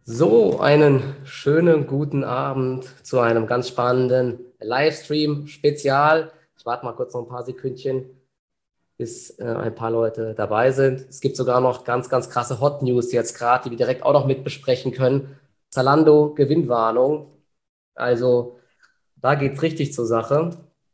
So, einen schönen guten Abend zu einem ganz spannenden Livestream-Spezial. Ich warte mal kurz noch ein paar Sekündchen, bis ein paar Leute dabei sind. Es gibt sogar noch ganz, ganz krasse Hot News jetzt gerade, die wir direkt auch noch mit besprechen können. Zalando Gewinnwarnung. Also da geht es richtig zur Sache.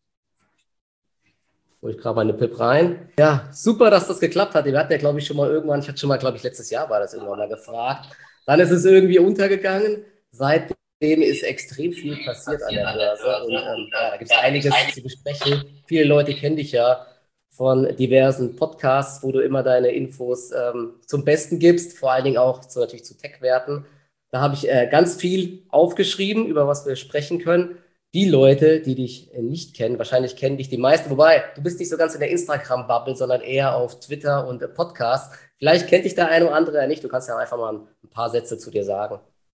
Hol ich gerade meine Pip rein. Ja, super, dass das geklappt hat. Wir hatten ja, glaube ich, schon mal irgendwann, ich hatte schon mal, glaube ich, letztes Jahr war das irgendwann mal gefragt. Dann ist es irgendwie untergegangen. Seitdem ist extrem viel passiert an der Börse und ja, da gibt es einiges zu besprechen. Viele Leute kennen dich ja von diversen Podcasts, wo du immer deine Infos zum Besten gibst, vor allen Dingen auch natürlich zu Tech-Werten. Da habe ich ganz viel aufgeschrieben, über was wir sprechen können. Die Leute, die dich nicht kennen, wahrscheinlich kennen dich die meisten, wobei du bist nicht so ganz in der Instagram-Bubble, sondern eher auf Twitter und Podcasts. Vielleicht kennt dich der eine oder andere ja nicht. Du kannst ja einfach mal ein paar Sätze zu dir sagen.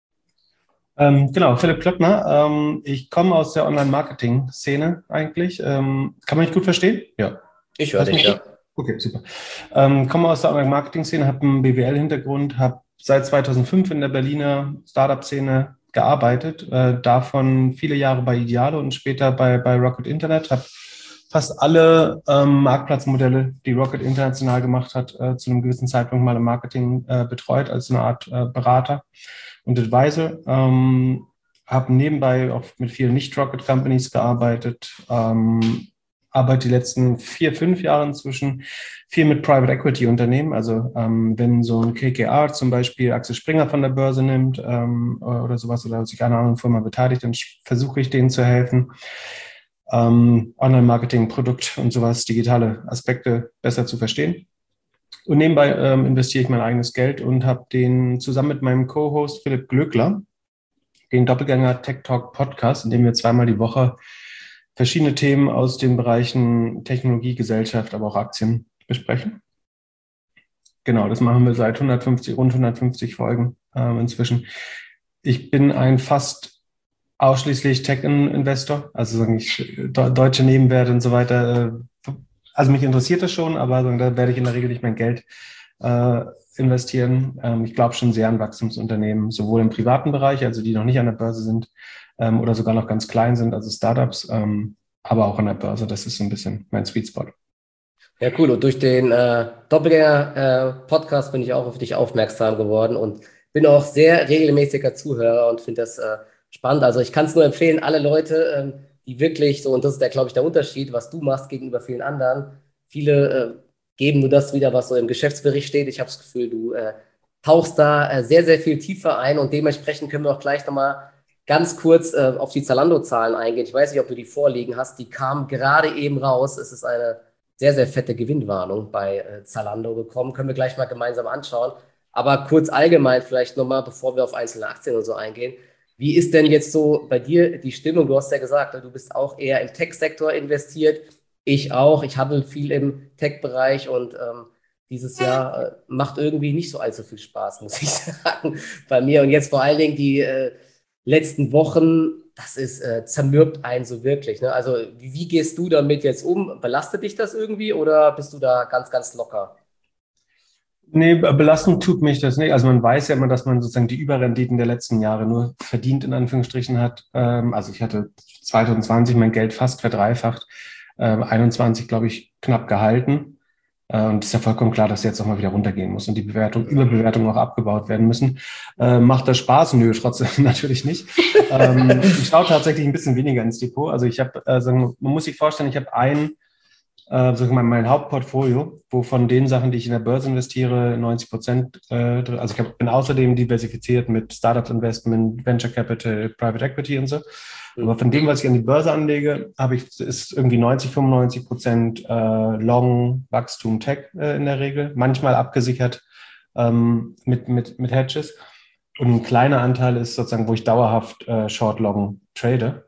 Genau, Philipp Klöckner. Ich komme aus der Online-Marketing-Szene eigentlich. Kann man mich gut verstehen? Ja. Ich höre Hörst du dich, mich gut? ja. Okay, super. Komme aus der Online-Marketing-Szene, habe einen BWL-Hintergrund, habe seit 2005 in der Berliner Startup-Szene gearbeitet, davon viele Jahre bei Idealo und später bei Rocket Internet, habe fast alle Marktplatzmodelle, die Rocket international gemacht hat, zu einem gewissen Zeitpunkt mal im Marketing betreut, als eine Art Berater und Advisor. Habe nebenbei auch mit vielen Nicht-Rocket-Companies gearbeitet, arbeite die letzten 4, 5 Jahre inzwischen viel mit Private Equity Unternehmen. Also wenn so ein KKR zum Beispiel Axel Springer von der Börse nimmt oder sowas oder sich an einer anderen Firma beteiligt, dann versuche ich denen zu helfen, Online-Marketing, Produkt und sowas, digitale Aspekte besser zu verstehen. Und nebenbei investiere ich mein eigenes Geld und habe den zusammen mit meinem Co-Host Philipp Glöckler den Doppelgänger Tech Talk Podcast, in dem wir zweimal die Woche verschiedene Themen aus den Bereichen Technologie, Gesellschaft, aber auch Aktien besprechen. Genau, das machen wir seit rund 150 Folgen inzwischen. Ich bin ein fast ausschließlich Tech-Investor, also sagen ich, deutsche Nebenwerte und so weiter. Also mich interessiert das schon, aber da werde ich in der Regel nicht mein Geld investieren. Ich glaube schon sehr an Wachstumsunternehmen, sowohl im privaten Bereich, also die noch nicht an der Börse sind, oder sogar noch ganz klein sind, also Startups, aber auch an der Börse. Das ist so ein bisschen mein Sweet Spot. Ja, cool. Und durch den Doppelgänger-Podcast bin ich auch auf dich aufmerksam geworden und bin auch sehr regelmäßiger Zuhörer und finde das spannend. Also ich kann es nur empfehlen, alle Leute, die wirklich so, und das ist ja, glaube ich, der Unterschied, was du machst gegenüber vielen anderen. Viele geben nur das wieder, was so im Geschäftsbericht steht. Ich habe das Gefühl, du tauchst da sehr, sehr viel tiefer ein und dementsprechend können wir auch gleich nochmal ganz kurz auf die Zalando-Zahlen eingehen. Ich weiß nicht, ob du die vorliegen hast. Die kamen gerade eben raus. Es ist eine sehr, sehr fette Gewinnwarnung bei Zalando bekommen. Können wir gleich mal gemeinsam anschauen. Aber kurz allgemein vielleicht nochmal, bevor wir auf einzelne Aktien und so eingehen. Wie ist denn jetzt so bei dir die Stimmung? Du hast ja gesagt, du bist auch eher im Tech-Sektor investiert. Ich auch. Ich handle viel im Tech-Bereich und dieses Jahr macht irgendwie nicht so allzu viel Spaß, muss ich sagen, bei mir. Und jetzt vor allen Dingen die letzten Wochen, das ist zermürbt einen so wirklich. Ne? Also wie gehst du damit jetzt um? Belastet dich das irgendwie oder bist du da ganz, ganz locker? Nee, belastend tut mich das nicht. Also man weiß ja immer, dass man sozusagen die Überrenditen der letzten Jahre nur verdient, in Anführungsstrichen hat. Also ich hatte 2020 mein Geld fast verdreifacht, 21, glaube ich, knapp gehalten. Und es ist ja vollkommen klar, dass jetzt auch mal wieder runtergehen muss und die Überbewertungen auch abgebaut werden müssen. Macht das Spaß? Nö, trotzdem natürlich nicht. Ich schaue tatsächlich ein bisschen weniger ins Depot. Also ich habe, man muss sich vorstellen, ich habe sag ich mal, mein Hauptportfolio, wo von den Sachen, die ich in der Börse investiere, 90%, also bin außerdem diversifiziert mit Startup Investment, Venture Capital, Private Equity und so. Aber von dem, was ich an die Börse anlege, ist irgendwie 90, 95% Long Wachstum Tech in der Regel, manchmal abgesichert mit Hedges. Und ein kleiner Anteil ist sozusagen, wo ich dauerhaft Short-Long trade.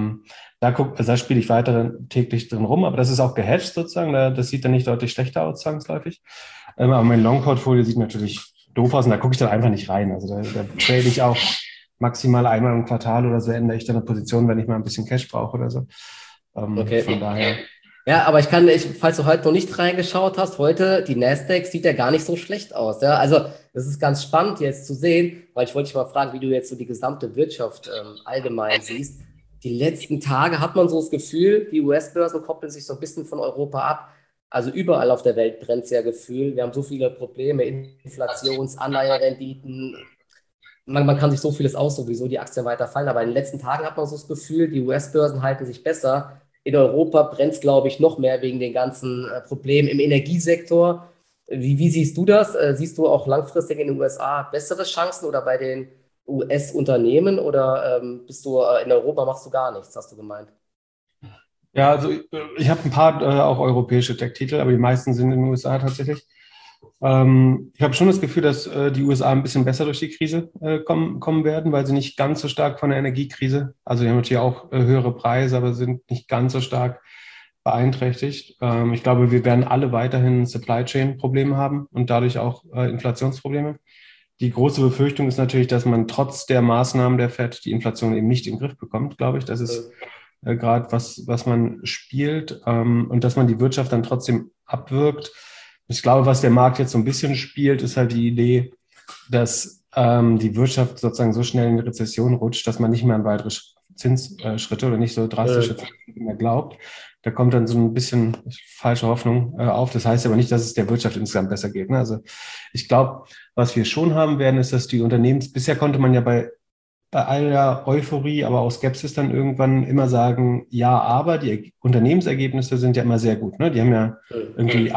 Da spiele ich weiter täglich drin rum, aber das ist auch gehedged sozusagen. Das sieht dann nicht deutlich schlechter aus, zwangsläufig. Aber mein Long-Portfolio sieht natürlich doof aus und da gucke ich dann einfach nicht rein. Also da trade ich auch maximal einmal im Quartal oder so, ändere ich dann eine Position, wenn ich mal ein bisschen Cash brauche oder so. Von Okay. daher. Ja, aber falls du heute noch nicht reingeschaut hast, heute, die Nasdaq sieht ja gar nicht so schlecht aus. Ja? Also das ist ganz spannend jetzt zu sehen, weil ich wollte dich mal fragen, wie du jetzt so die gesamte Wirtschaft allgemein siehst. Die letzten Tage hat man so das Gefühl, die US-Börsen koppeln sich so ein bisschen von Europa ab. Also überall auf der Welt brennt es ja Gefühl. Wir haben so viele Probleme, Inflations-, Anleiherenditen. Man kann sich so vieles aus, sowieso die Aktien weiter fallen. Aber in den letzten Tagen hat man so das Gefühl, die US-Börsen halten sich besser. In Europa brennt es, glaube ich, noch mehr wegen den ganzen Problemen im Energiesektor. Wie siehst du das? Siehst du auch langfristig in den USA bessere Chancen oder bei den US-Unternehmen oder bist du in Europa machst du gar nichts, hast du gemeint? Ja, also ich habe ein paar auch europäische Tech-Titel, aber die meisten sind in den USA tatsächlich. Ich habe schon das Gefühl, dass die USA ein bisschen besser durch die Krise kommen werden, weil sie nicht ganz so stark von der Energiekrise, also die haben natürlich auch höhere Preise, aber sind nicht ganz so stark beeinträchtigt. Ich glaube, wir werden alle weiterhin Supply Chain Probleme haben und dadurch auch Inflationsprobleme. Die große Befürchtung ist natürlich, dass man trotz der Maßnahmen der Fed die Inflation eben nicht in den Griff bekommt, glaube ich. Das ist gerade was man spielt, und dass man die Wirtschaft dann trotzdem abwirkt. Ich glaube, was der Markt jetzt so ein bisschen spielt, ist halt die Idee, dass die Wirtschaft sozusagen so schnell in die Rezession rutscht, dass man nicht mehr an weitere Zinsschritte oder nicht so drastische Zinsschritte mehr glaubt. Da kommt dann so ein bisschen falsche Hoffnung auf. Das heißt aber nicht, dass es der Wirtschaft insgesamt besser geht. Ne? Also ich glaube, was wir schon haben werden, ist, dass die bisher konnte man ja bei aller Euphorie, aber auch Skepsis dann irgendwann immer sagen, ja, aber die Unternehmensergebnisse sind ja immer sehr gut. Ne? Die haben ja irgendwie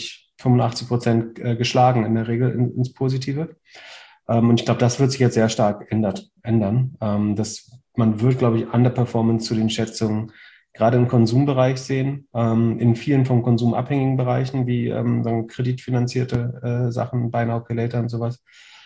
85% geschlagen in der Regel ins Positive. Und ich glaube, das wird sich jetzt sehr stark ändern. Man wird, glaube ich, Underperformance zu den Schätzungen gerade im Konsumbereich sehen, in vielen vom Konsum abhängigen Bereichen, wie dann kreditfinanzierte Sachen, Buy Now, Pay Later und sowas.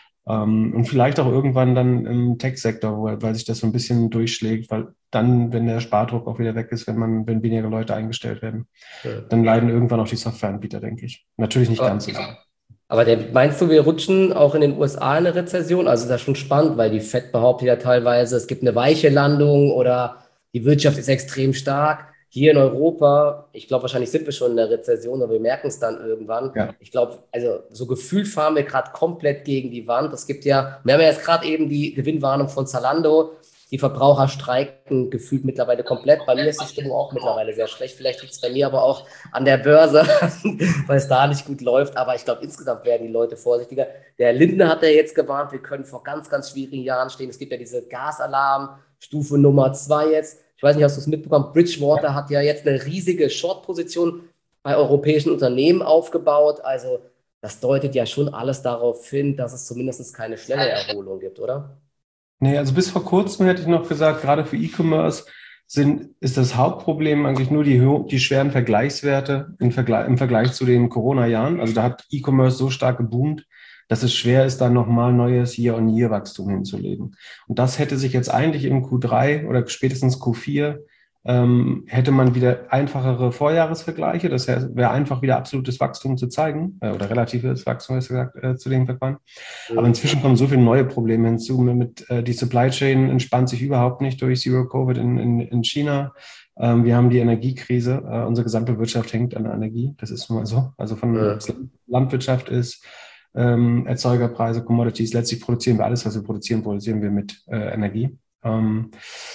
Und vielleicht auch irgendwann dann im Tech-Sektor, weil sich das so ein bisschen durchschlägt, weil dann, wenn der Spardruck auch wieder weg ist, wenn weniger Leute eingestellt werden, dann leiden irgendwann auch die Softwareanbieter, denke ich. Natürlich nicht ganz so sehr. Aber meinst du, wir rutschen auch in den USA in eine Rezession? Also das ist ja schon spannend, weil die Fed behauptet ja teilweise, es gibt eine weiche Landung oder die Wirtschaft ist extrem stark. Hier in Europa, ich glaube, wahrscheinlich sind wir schon in der Rezession, aber wir merken es dann irgendwann. Ja. Ich glaube, also so gefühlt fahren wir gerade komplett gegen die Wand. Es gibt ja, wir haben ja jetzt gerade eben die Gewinnwarnung von Zalando. Die Verbraucher streiken gefühlt mittlerweile komplett. Bei mir ist die Stimmung auch mittlerweile sehr schlecht. Vielleicht liegt es bei mir aber auch an der Börse, weil es da nicht gut läuft. Aber ich glaube, insgesamt werden die Leute vorsichtiger. Der Lindner hat ja jetzt gewarnt, wir können vor ganz, ganz schwierigen Jahren stehen. Es gibt ja diese Gasalarm, Stufe Nummer 2 jetzt. Ich weiß nicht, hast du es mitbekommen? Bridgewater hat ja jetzt eine riesige Short-Position bei europäischen Unternehmen aufgebaut. Also das deutet ja schon alles darauf hin, dass es zumindest keine schnelle Erholung gibt, oder? Nee, also bis vor kurzem hätte ich noch gesagt, gerade für E-Commerce ist das Hauptproblem eigentlich nur die schweren Vergleichswerte im Vergleich zu den Corona-Jahren. Also da hat E-Commerce so stark geboomt, dass es schwer ist, da nochmal neues Year-on-Year-Wachstum hinzulegen. Und das hätte sich jetzt eigentlich im Q3 oder spätestens Q4 hätte man wieder einfachere Vorjahresvergleiche. Das wäre einfach wieder absolutes Wachstum zu zeigen, oder relatives Wachstum, besser gesagt, zu den Verfahren. Aber inzwischen kommen so viele neue Probleme hinzu. Die Supply Chain entspannt sich überhaupt nicht durch Zero-Covid in China. Wir haben die Energiekrise. Unsere gesamte Wirtschaft hängt an der Energie. Das ist nun mal so. Also ob es Landwirtschaft ist, Erzeugerpreise, Commodities. Letztlich produzieren wir alles, was wir produzieren wir mit Energie. Und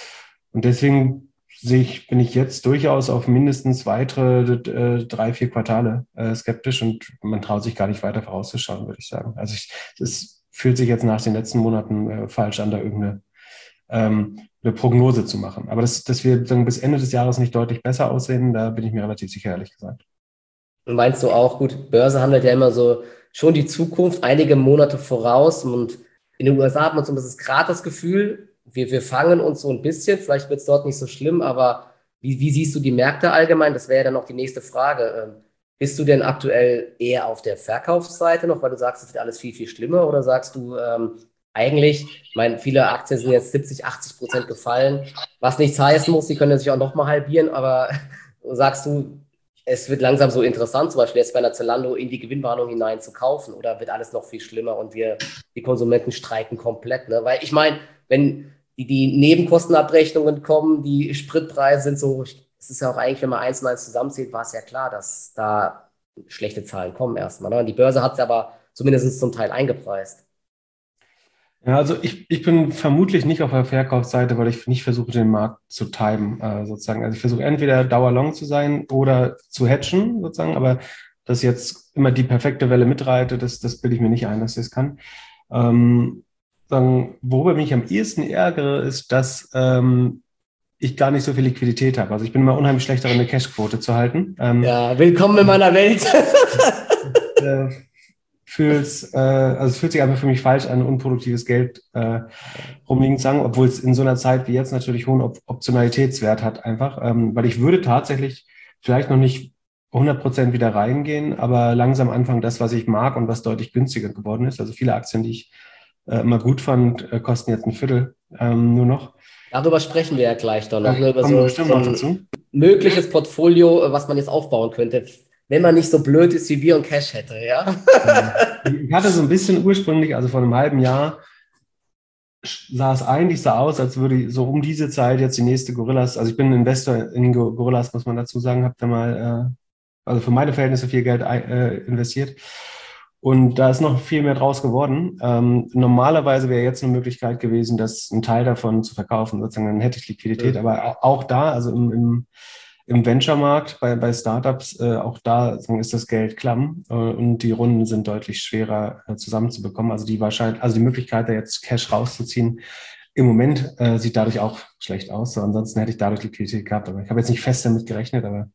deswegen bin ich jetzt durchaus auf mindestens weitere 3, 4 Quartale skeptisch und man traut sich gar nicht weiter vorauszuschauen, würde ich sagen. Also es fühlt sich jetzt nach den letzten Monaten falsch an, da irgendeine eine Prognose zu machen. Aber dass wir dann bis Ende des Jahres nicht deutlich besser aussehen, da bin ich mir relativ sicher, ehrlich gesagt. Und meinst du auch, gut, Börse handelt ja immer so schon die Zukunft einige Monate voraus und in den USA hat man zumindest gerade das Gefühl, wir fangen uns so ein bisschen, vielleicht wird es dort nicht so schlimm, aber wie siehst du die Märkte allgemein? Das wäre ja dann noch die nächste Frage. Bist du denn aktuell eher auf der Verkaufsseite noch, weil du sagst, es wird alles viel, viel schlimmer oder sagst du eigentlich, ich meine, viele Aktien sind jetzt 70, 80% gefallen, was nichts heißen muss, die können ja sich auch nochmal halbieren, aber sagst du, es wird langsam so interessant, zum Beispiel jetzt bei einer Zalando in die Gewinnwarnung hinein zu kaufen oder wird alles noch viel schlimmer und die Konsumenten streiken komplett, ne? Weil ich meine, wenn die Nebenkostenabrechnungen kommen, die Spritpreise sind so, es ist ja auch eigentlich, wenn man eins und eins zusammenzählt, war es ja klar, dass da schlechte Zahlen kommen erstmal. Ne? Und die Börse hat es aber zumindest zum Teil eingepreist. Ja, also ich bin vermutlich nicht auf der Verkaufsseite, weil ich nicht versuche, den Markt zu timen, sozusagen. Also ich versuche entweder dauerlong zu sein oder zu hedgen, sozusagen, aber dass jetzt immer die perfekte Welle mitreite, das bilde ich mir nicht ein, dass ich das kann. Sagen, worüber ich mich am ehesten ärgere, ist, dass ich gar nicht so viel Liquidität habe. Also ich bin immer unheimlich schlecht darin, eine Cashquote zu halten. Ja, willkommen in meiner Welt. äh, also es fühlt sich einfach für mich falsch an, unproduktives Geld rumliegen zu sagen, obwohl es in so einer Zeit wie jetzt natürlich hohen Optionalitätswert hat einfach, weil ich würde tatsächlich vielleicht noch nicht 100% wieder reingehen, aber langsam anfangen, das, was ich mag und was deutlich günstiger geworden ist. Also viele Aktien, die ich immer gut fand, kosten jetzt ein Viertel nur noch. Darüber sprechen wir ja gleich dann noch, ne, über Kommen wir so, bestimmt so noch ein dazu. mögliches Portfolio, was man jetzt aufbauen könnte, wenn man nicht so blöd ist wie wir und Cash hätte, ja. Ich hatte so ein bisschen ursprünglich, also vor einem halben Jahr, sah es eigentlich so aus, als würde so um diese Zeit jetzt die nächste Gorillas, also ich bin ein Investor in Gorillas, muss man dazu sagen, habe da mal, also für meine Verhältnisse viel Geld investiert. Und da ist noch viel mehr draus geworden. Normalerweise wäre jetzt eine Möglichkeit gewesen, das einen Teil davon zu verkaufen, sozusagen, dann hätte ich Liquidität. Aber auch da, also im Venture-Markt, bei Startups, auch da ist das Geld klamm und die Runden sind deutlich schwerer zusammenzubekommen. Also die Möglichkeit, da jetzt Cash rauszuziehen, im Moment sieht dadurch auch schlecht aus. So, ansonsten hätte ich dadurch Liquidität gehabt. Aber ich habe jetzt nicht fest damit gerechnet, aber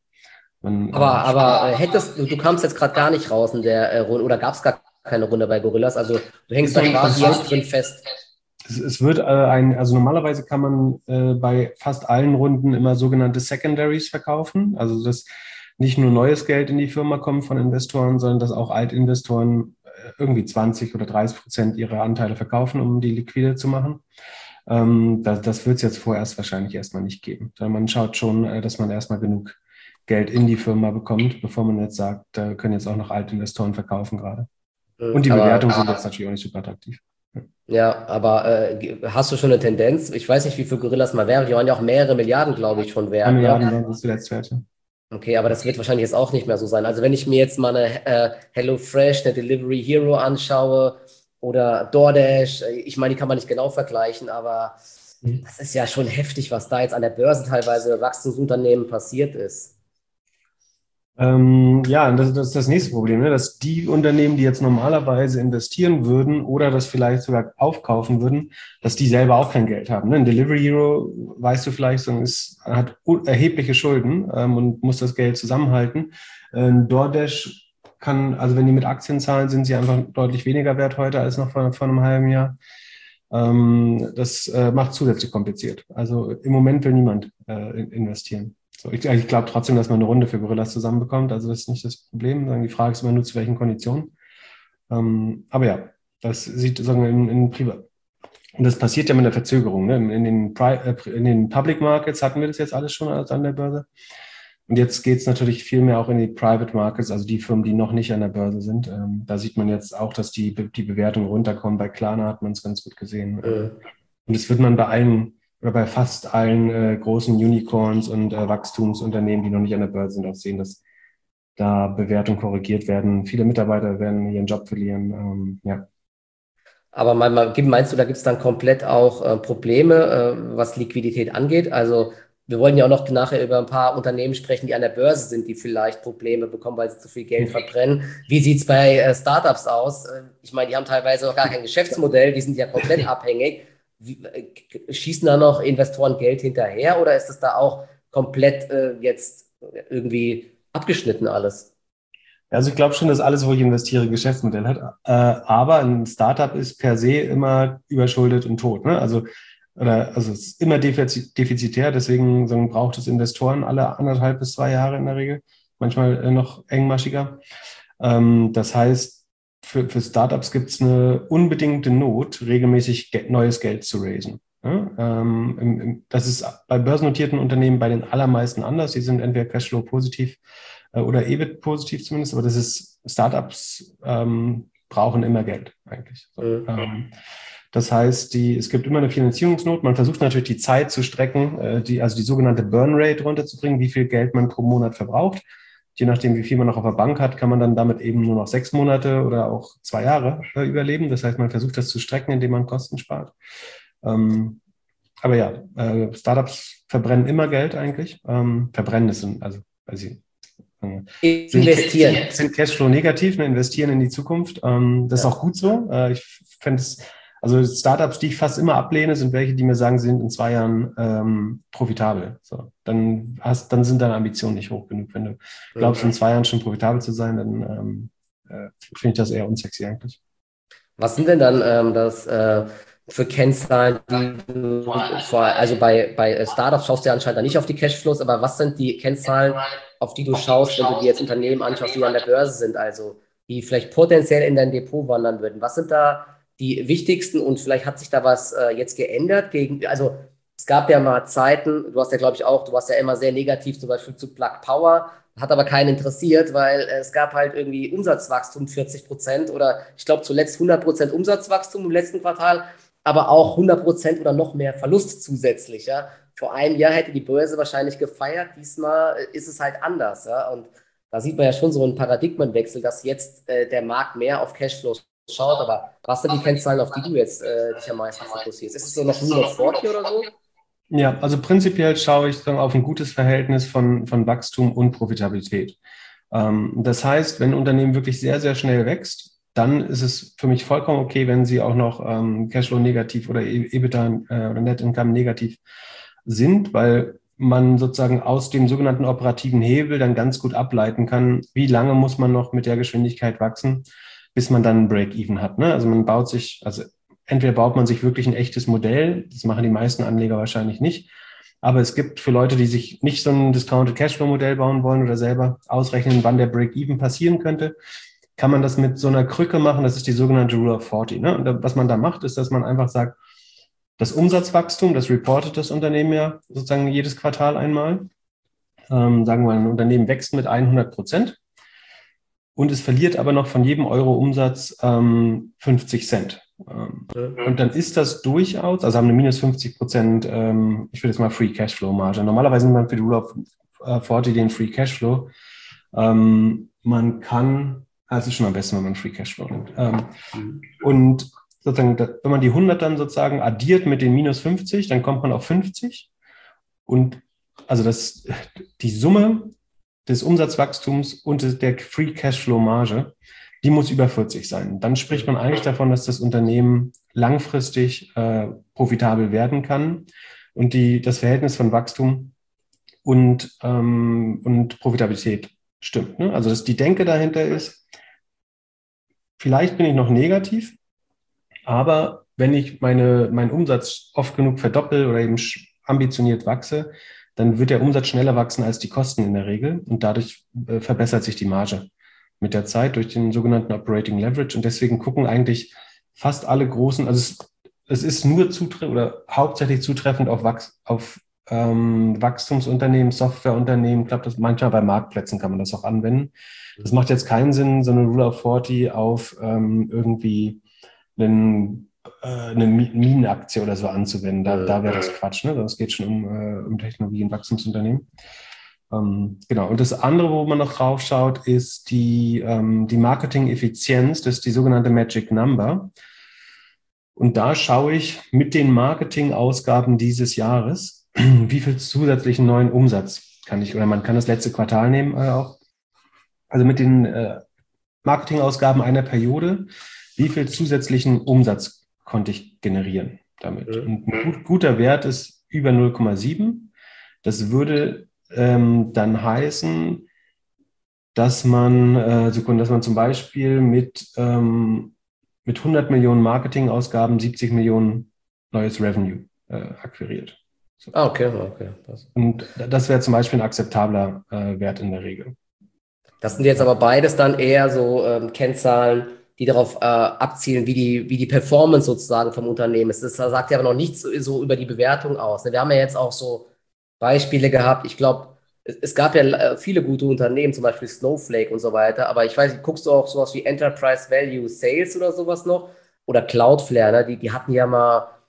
Du kamst jetzt gerade gar nicht raus in der Runde oder gab es gar keine Runde bei Gorillas? Also du hängst da quasi jetzt drin fest. Es wird also normalerweise kann man bei fast allen Runden immer sogenannte Secondaries verkaufen. Also dass nicht nur neues Geld in die Firma kommt von Investoren, sondern dass auch Altinvestoren irgendwie 20 oder 30% ihrer Anteile verkaufen, um die liquide zu machen. Das wird es jetzt vorerst wahrscheinlich erstmal nicht geben. Sondern man schaut schon, dass man erstmal genug Geld in die Firma bekommt, bevor man jetzt sagt, da können jetzt auch noch Altinvestoren verkaufen gerade. Und die Bewertungen sind jetzt natürlich auch nicht super attraktiv. Ja, aber hast du schon eine Tendenz? Ich weiß nicht, wie viel Gorillas mal wären. Die waren ja auch mehrere Milliarden, glaube ich, schon wert. 1 Milliarden waren das zuletzt wert. Okay, aber das wird wahrscheinlich jetzt auch nicht mehr so sein. Also wenn ich mir jetzt mal eine HelloFresh, eine Delivery Hero anschaue oder DoorDash, ich meine, die kann man nicht genau vergleichen, aber das ist ja schon heftig, was da jetzt an der Börse teilweise Wachstumsunternehmen passiert ist. Ja, das ist das nächste Problem, ne? Dass die Unternehmen, die jetzt normalerweise investieren würden oder das vielleicht sogar aufkaufen würden, dass die selber auch kein Geld haben. Ne? Ein Delivery Hero, weißt du vielleicht, hat erhebliche Schulden und muss das Geld zusammenhalten. Ein DoorDash also wenn die mit Aktien zahlen, sind sie einfach deutlich weniger wert heute als noch vor einem halben Jahr. Das macht zusätzlich kompliziert. Also im Moment will niemand investieren. So, ich glaube trotzdem, dass man eine Runde für Gorillas zusammenbekommt. Also das ist nicht das Problem. Die Frage ist immer nur, zu welchen Konditionen. Aber ja, das sieht sozusagen in Privat. Und das passiert ja mit einer Verzögerung. Ne? In den Public Markets hatten wir das jetzt alles schon an der Börse. Und jetzt geht es natürlich viel mehr auch in die Private Markets, also die Firmen, die noch nicht an der Börse sind. Da sieht man jetzt auch, dass die Bewertungen runterkommen. Bei Klarna hat man es ganz gut gesehen. Und das wird man bei fast allen großen Unicorns und Wachstumsunternehmen, die noch nicht an der Börse sind, auch sehen, dass da Bewertungen korrigiert werden. Viele Mitarbeiter werden ihren Job verlieren. Ja. Aber meinst du, da gibt es dann komplett auch Probleme, was Liquidität angeht? Also wir wollen ja auch noch nachher über ein paar Unternehmen sprechen, die an der Börse sind, die vielleicht Probleme bekommen, weil sie zu viel Geld verbrennen. Wie sieht es bei Startups aus? Ich meine, die haben teilweise noch gar kein Geschäftsmodell, die sind ja komplett abhängig. Schießen da noch Investoren Geld hinterher oder ist es da auch komplett jetzt irgendwie abgeschnitten alles? Also ich glaube schon, dass alles, wo ich investiere, Geschäftsmodell hat. Aber ein Startup ist per se immer überschuldet und tot. Ne? Also es ist immer defizitär, deswegen braucht es Investoren alle 1,5 bis 2 Jahre in der Regel, manchmal noch engmaschiger. Das heißt, für Startups gibt es eine unbedingte Not, regelmäßig neues Geld zu raisen. Ja? Das ist bei börsennotierten Unternehmen bei den allermeisten anders. Die sind entweder Cashflow positiv oder EBIT positiv zumindest, aber Startups brauchen immer Geld eigentlich. So. Das heißt, es gibt immer eine Finanzierungsnot. Man versucht natürlich die Zeit zu strecken, also die sogenannte Burn Rate runterzubringen, wie viel Geld man pro Monat verbraucht. Je nachdem, wie viel man noch auf der Bank hat, kann man dann damit eben nur noch 6 Monate oder auch 2 Jahre überleben. Das heißt, man versucht das zu strecken, indem man Kosten spart. Aber ja, Startups verbrennen immer Geld eigentlich. Verbrennen ist, weil sie Investieren. sind Cashflow negativ, ne, investieren in die Zukunft. Das ist auch gut so. Ich fände es, also Startups, die ich fast immer ablehne, sind welche, die mir sagen, sie sind in 2 Jahren profitabel. So, dann sind deine Ambitionen nicht hoch genug. Wenn du glaubst, in 2 Jahren schon profitabel zu sein, dann finde ich das eher unsexy eigentlich. Was sind denn dann für Kennzahlen, die du also bei Startups schaust du ja anscheinend nicht auf die Cashflows, aber was sind die Kennzahlen, auf die du schaust, wenn du dir jetzt Unternehmen anschaust, die an der Börse sind, also die vielleicht potenziell in dein Depot wandern würden? Was sind da die wichtigsten und vielleicht hat sich da was jetzt geändert also es gab ja mal Zeiten, du hast ja glaube ich auch, du warst ja immer sehr negativ zum Beispiel zu Plug Power, hat aber keinen interessiert, weil es gab halt irgendwie Umsatzwachstum 40% oder ich glaube zuletzt 100% Umsatzwachstum im letzten Quartal, aber auch 100% oder noch mehr Verlust zusätzlich. Ja. Vor einem Jahr hätte die Börse wahrscheinlich gefeiert, diesmal ist es halt anders. Ja. Und da sieht man ja schon so einen Paradigmenwechsel, dass jetzt der Markt mehr auf Cashflows schaut. Aber was sind die Kennzahlen, auf die du jetzt dich am meisten fokussierst? Ist es so noch Rule of 40 oder so? Ja, also prinzipiell schaue ich dann auf ein gutes Verhältnis von Wachstum und Profitabilität. Das heißt, wenn ein Unternehmen wirklich sehr, sehr schnell wächst, dann ist es für mich vollkommen okay, wenn sie auch noch Cashflow negativ oder EBITDA oder Net Income negativ sind, weil man sozusagen aus dem sogenannten operativen Hebel dann ganz gut ableiten kann, wie lange muss man noch mit der Geschwindigkeit wachsen, bis man dann ein Break-Even hat. Ne? Also entweder baut man sich wirklich ein echtes Modell, das machen die meisten Anleger wahrscheinlich nicht, aber es gibt für Leute, die sich nicht so ein Discounted Cashflow-Modell bauen wollen oder selber ausrechnen, wann der Break-Even passieren könnte, kann man das mit so einer Krücke machen, das ist die sogenannte Rule of 40. Ne? Und was man da macht, ist, dass man einfach sagt, das Umsatzwachstum, das reportet das Unternehmen ja sozusagen jedes Quartal einmal. Sagen wir mal, ein Unternehmen wächst mit 100% und es verliert aber noch von jedem Euro Umsatz 50 Cent. Und dann ist das durchaus, also haben eine minus 50%, ich würde jetzt mal Free Cashflow Marge. Normalerweise nimmt man für die Rule of 40 den Free Cashflow. Man kann, es ist schon am besten, wenn man Free Cashflow nimmt. Und sozusagen, wenn man die 100 dann sozusagen addiert mit den minus 50, dann kommt man auf 50. Und also die Summe des Umsatzwachstums und der Free Cashflow Marge, die muss über 40 sein. Dann spricht man eigentlich davon, dass das Unternehmen langfristig profitabel werden kann und das Verhältnis von Wachstum und Profitabilität stimmt. Ne? Also dass die Denke dahinter ist, vielleicht bin ich noch negativ, aber wenn ich meinen Umsatz oft genug verdoppel oder eben ambitioniert wachse, dann wird der Umsatz schneller wachsen als die Kosten in der Regel und dadurch verbessert sich die Marge mit der Zeit durch den sogenannten Operating Leverage. Und deswegen gucken eigentlich fast alle großen, also es ist nur oder hauptsächlich zutreffend auf Wachstumsunternehmen, Softwareunternehmen. Ich glaube, das manchmal bei Marktplätzen kann man das auch anwenden. Das macht jetzt keinen Sinn, so eine Rule of 40 auf irgendwie eine Minenaktie oder so anzuwenden. Da wäre das Quatsch. Ne? Das geht schon um Technologie- und Wachstumsunternehmen. Genau. Und das andere, wo man noch drauf schaut, ist die Marketing-Effizienz. Das ist die sogenannte Magic Number. Und da schaue ich mit den Marketingausgaben dieses Jahres, wie viel zusätzlichen neuen Umsatz oder man kann das letzte Quartal nehmen auch. Also mit den Marketingausgaben einer Periode, wie viel zusätzlichen Umsatz konnte ich generieren damit. Und ein guter Wert ist über 0,7. Das würde dann heißen, dass man zum Beispiel mit 100 Millionen Marketingausgaben 70 Millionen neues Revenue akquiriert. So. Okay. Und das wäre zum Beispiel ein akzeptabler Wert in der Regel. Das sind jetzt aber beides dann eher so Kennzahlen, die darauf abzielen, wie die Performance sozusagen vom Unternehmen ist. Das sagt ja aber noch nichts so über die Bewertung aus. Wir haben ja jetzt auch so Beispiele gehabt. Ich glaube, es gab ja viele gute Unternehmen, zum Beispiel Snowflake und so weiter. Aber ich weiß nicht, guckst du auch sowas wie Enterprise Value Sales oder sowas noch? Oder Cloudflare, ne? Die hatten ja mal,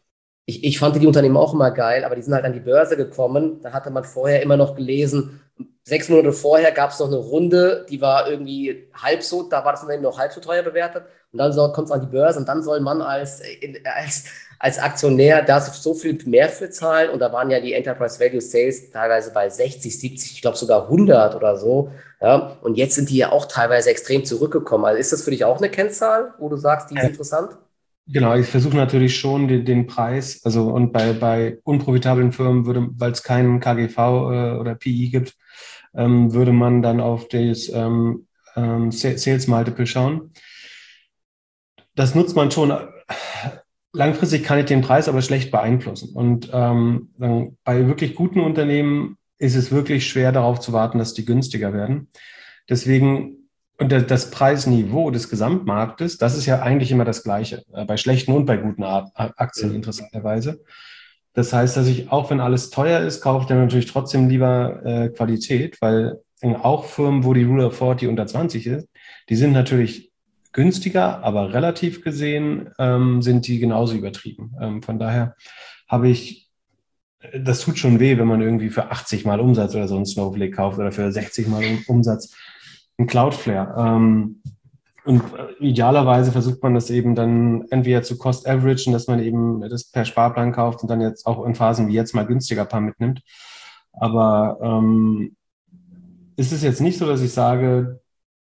ich fand die Unternehmen auch immer geil, aber die sind halt an die Börse gekommen. Da hatte man vorher immer noch gelesen, 6 Monate vorher gab es noch eine Runde, die war irgendwie halb so, da war das Unternehmen noch halb so teuer bewertet. Und dann kommt es an die Börse und dann soll man als Aktionär da so viel mehr für zahlen. Und da waren ja die Enterprise Value Sales teilweise bei 60, 70, ich glaube sogar 100 oder so. Ja, und jetzt sind die ja auch teilweise extrem zurückgekommen. Also ist das für dich auch eine Kennzahl, wo du sagst, die ist interessant? Genau, ich versuche natürlich schon den Preis, also und bei unprofitablen Firmen würde, weil es keinen KGV oder PI gibt, würde man dann auf das Sales Multiple schauen. Das nutzt man schon. Langfristig kann ich den Preis aber schlecht beeinflussen. Und bei wirklich guten Unternehmen ist es wirklich schwer darauf zu warten, dass die günstiger werden. Deswegen, und das Preisniveau des Gesamtmarktes, das ist ja eigentlich immer das Gleiche, bei schlechten und bei guten Aktien interessanterweise. Das heißt, dass ich, auch wenn alles teuer ist, kaufe ich dann natürlich trotzdem lieber Qualität, weil auch Firmen, wo die Rule of 40 unter 20 ist, die sind natürlich günstiger, aber relativ gesehen sind die genauso übertrieben. Von daher habe ich, das tut schon weh, wenn man irgendwie für 80 Mal Umsatz oder so einen Snowflake kauft oder für 60 Mal Umsatz einen Cloudflare. Und idealerweise versucht man das eben dann entweder zu Cost Average, dass man eben das per Sparplan kauft und dann jetzt auch in Phasen wie jetzt mal günstiger ein paar mitnimmt. Aber ist es jetzt nicht so, dass ich sage,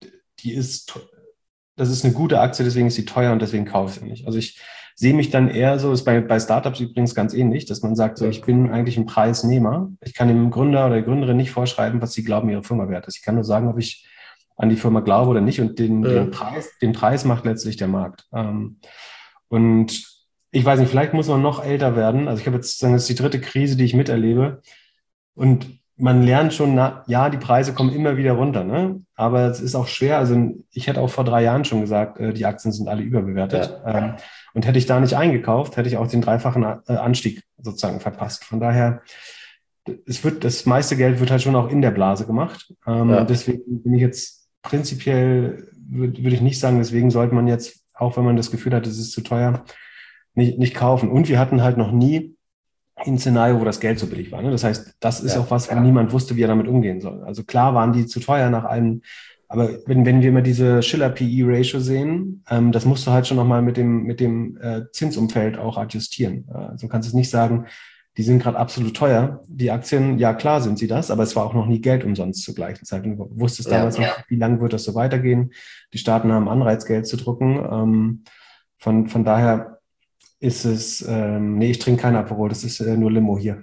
das ist eine gute Aktie, deswegen ist sie teuer und deswegen kaufe ich sie nicht. Also ich sehe mich dann eher so, ist bei Startups übrigens ganz ähnlich, dass man sagt, so, ich bin eigentlich ein Preisnehmer. Ich kann dem Gründer oder der Gründerin nicht vorschreiben, was sie glauben, ihre Firma wert ist. Ich kann nur sagen, ob ich an die Firma glaube oder nicht. Und den Preis macht letztlich der Markt. Und ich weiß nicht, vielleicht muss man noch älter werden. Also ich habe jetzt sagen, das ist die dritte Krise, die ich miterlebe. Und man lernt schon, ja, die Preise kommen immer wieder runter, ne? Aber es ist auch schwer. Also ich hätte auch vor 3 Jahren schon gesagt, die Aktien sind alle überbewertet. Ja. Und hätte ich da nicht eingekauft, hätte ich auch den dreifachen Anstieg sozusagen verpasst. Von daher, das meiste Geld wird halt schon auch in der Blase gemacht. Deswegen bin ich jetzt prinzipiell, würde ich nicht sagen, deswegen sollte man jetzt, auch wenn man das Gefühl hat, es ist zu teuer, nicht kaufen. Und wir hatten halt noch nie ein Szenario, wo das Geld so billig war. Ne? Das heißt, das ist auch was, wo niemand wusste, wie er damit umgehen soll. Also klar waren die zu teuer nach einem, aber wenn wir immer diese Schiller-PE-Ratio sehen, das musst du halt schon nochmal mit dem Zinsumfeld auch adjustieren. Also du kannst es nicht sagen, die sind gerade absolut teuer. Die Aktien, ja klar sind sie das, aber es war auch noch nie Geld umsonst zur gleichen Zeit. Du wusstest damals nicht, wie lange wird das so weitergehen. Die Staaten haben Anreiz, Geld zu drucken. Von daher ist es, nee, ich trinke kein Aperol, das ist nur Limo hier.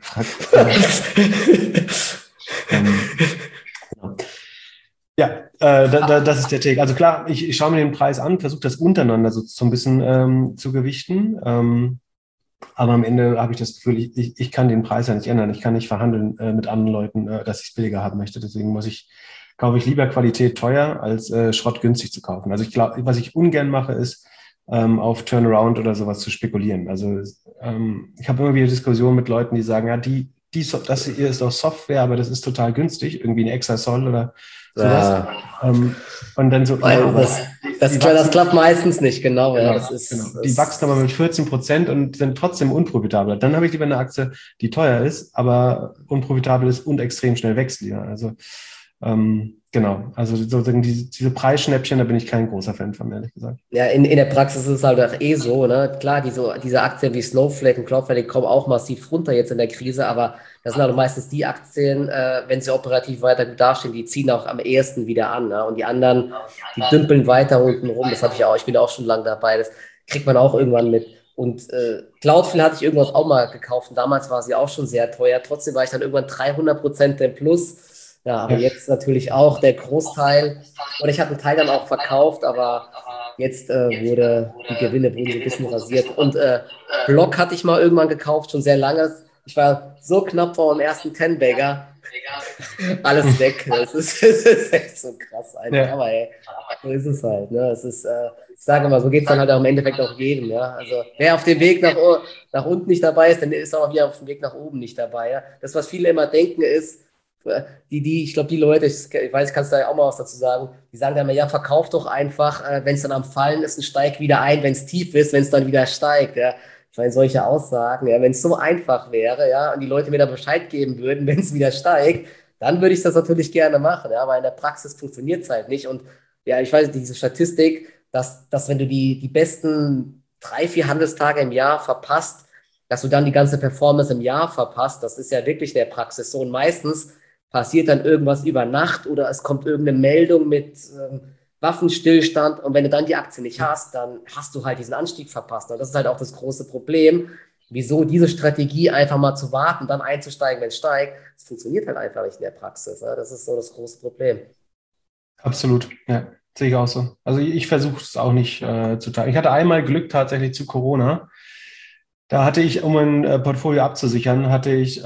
Genau. Ja, das ist der Take. Also klar, ich schaue mir den Preis an, versuche das untereinander so ein bisschen zu gewichten. Aber am Ende habe ich das Gefühl, ich kann den Preis ja nicht ändern. Ich kann nicht verhandeln mit anderen Leuten, dass ich es billiger haben möchte. Deswegen kaufe ich lieber Qualität teuer, als Schrott günstig zu kaufen. Also ich glaube, was ich ungern mache, ist, auf Turnaround oder sowas zu spekulieren. Also ich habe immer wieder Diskussionen mit Leuten, die sagen, ja, das hier ist doch Software, aber das ist total günstig, irgendwie ein Exasol oder sowas. Und dann so, das klappt meistens nicht, genau. Genau, ja, die wachsen aber mit 14% und sind trotzdem unprofitabel. Dann habe ich lieber eine Aktie, die teuer ist, aber unprofitabel ist und extrem schnell wächst. Ja. Also genau, also sozusagen diese Preisschnäppchen, da bin ich kein großer Fan von, ehrlich gesagt. Ja, in der Praxis ist es halt auch so, ne? Klar, diese Aktien wie Snowflake und Cloudflare, die kommen auch massiv runter jetzt in der Krise, aber das sind halt meistens die Aktien, wenn sie operativ weiter gut dastehen, die ziehen auch am ehesten wieder an, ne? Und die anderen, die dümpeln weiter unten rum, das habe ich auch, ich bin auch schon lange dabei, das kriegt man auch irgendwann mit. Und Cloudflare hatte ich irgendwas auch mal gekauft und damals war sie auch schon sehr teuer, trotzdem war ich dann irgendwann 300% im Plus. Ja, aber jetzt natürlich auch der Großteil, oder ich habe einen Teil dann auch verkauft, aber jetzt die Gewinne wurden so ein bisschen rasiert. Und Block hatte ich mal irgendwann gekauft, schon sehr lange. Ich war so knapp vor dem ersten Ten-Bagger. Alles weg. Das ist echt so krass einfach. Ja. Aber ey, so ist es halt. Ne? Es ist, ich sage mal, so geht es dann halt auch im Endeffekt auch jedem. Ja? Also wer auf dem Weg nach unten nicht dabei ist, dann ist auch wieder auf dem Weg nach oben nicht dabei. Ja? Das, was viele immer denken, ist, ich glaube, die Leute, ich weiß, kannst du da auch mal was dazu sagen, die sagen dann immer, ja, verkauf doch einfach, wenn es dann am Fallen ist, und steig wieder ein, wenn es tief ist, wenn es dann wieder steigt. Ja. Ich meine, solche Aussagen, ja, wenn es so einfach wäre, ja, und die Leute mir da Bescheid geben würden, wenn es wieder steigt, dann würde ich das natürlich gerne machen, ja, aber in der Praxis funktioniert es halt nicht. Und ja, ich weiß, diese Statistik, dass wenn du die besten 3, 4 Handelstage im Jahr verpasst, dass du dann die ganze Performance im Jahr verpasst, das ist ja wirklich in der Praxis so. Und meistens passiert dann irgendwas über Nacht oder es kommt irgendeine Meldung mit Waffenstillstand und wenn du dann die Aktie nicht hast, dann hast du halt diesen Anstieg verpasst. Und das ist halt auch das große Problem, wieso diese Strategie einfach mal zu warten, dann einzusteigen, wenn es steigt, das funktioniert halt einfach nicht in der Praxis. Ne? Das ist so das große Problem. Absolut, ja, sehe ich auch so. Also ich versuche es auch nicht zu teilen. Ich hatte einmal Glück tatsächlich zu Corona. Da hatte ich, um ein Portfolio abzusichern, hatte ich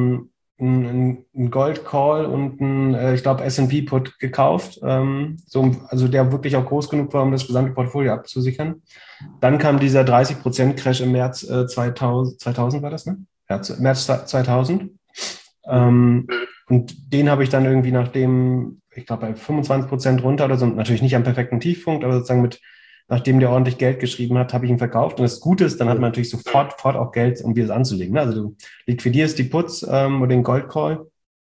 einen Gold Call und einen, ich glaube, S&P Put gekauft, so, also der wirklich auch groß genug war, um das gesamte Portfolio abzusichern. Dann kam dieser 30% Crash im März 2000 war das, ne? März 2000. Ähm, und den habe ich dann irgendwie nachdem, ich glaube, bei 25% runter oder so, natürlich nicht am perfekten Tiefpunkt, aber sozusagen nachdem der ordentlich Geld geschrieben hat, habe ich ihn verkauft. Und das Gute ist, dann hat man natürlich sofort auch Geld, um wieder anzulegen. Ne? Also du liquidierst die Puts oder den Gold Call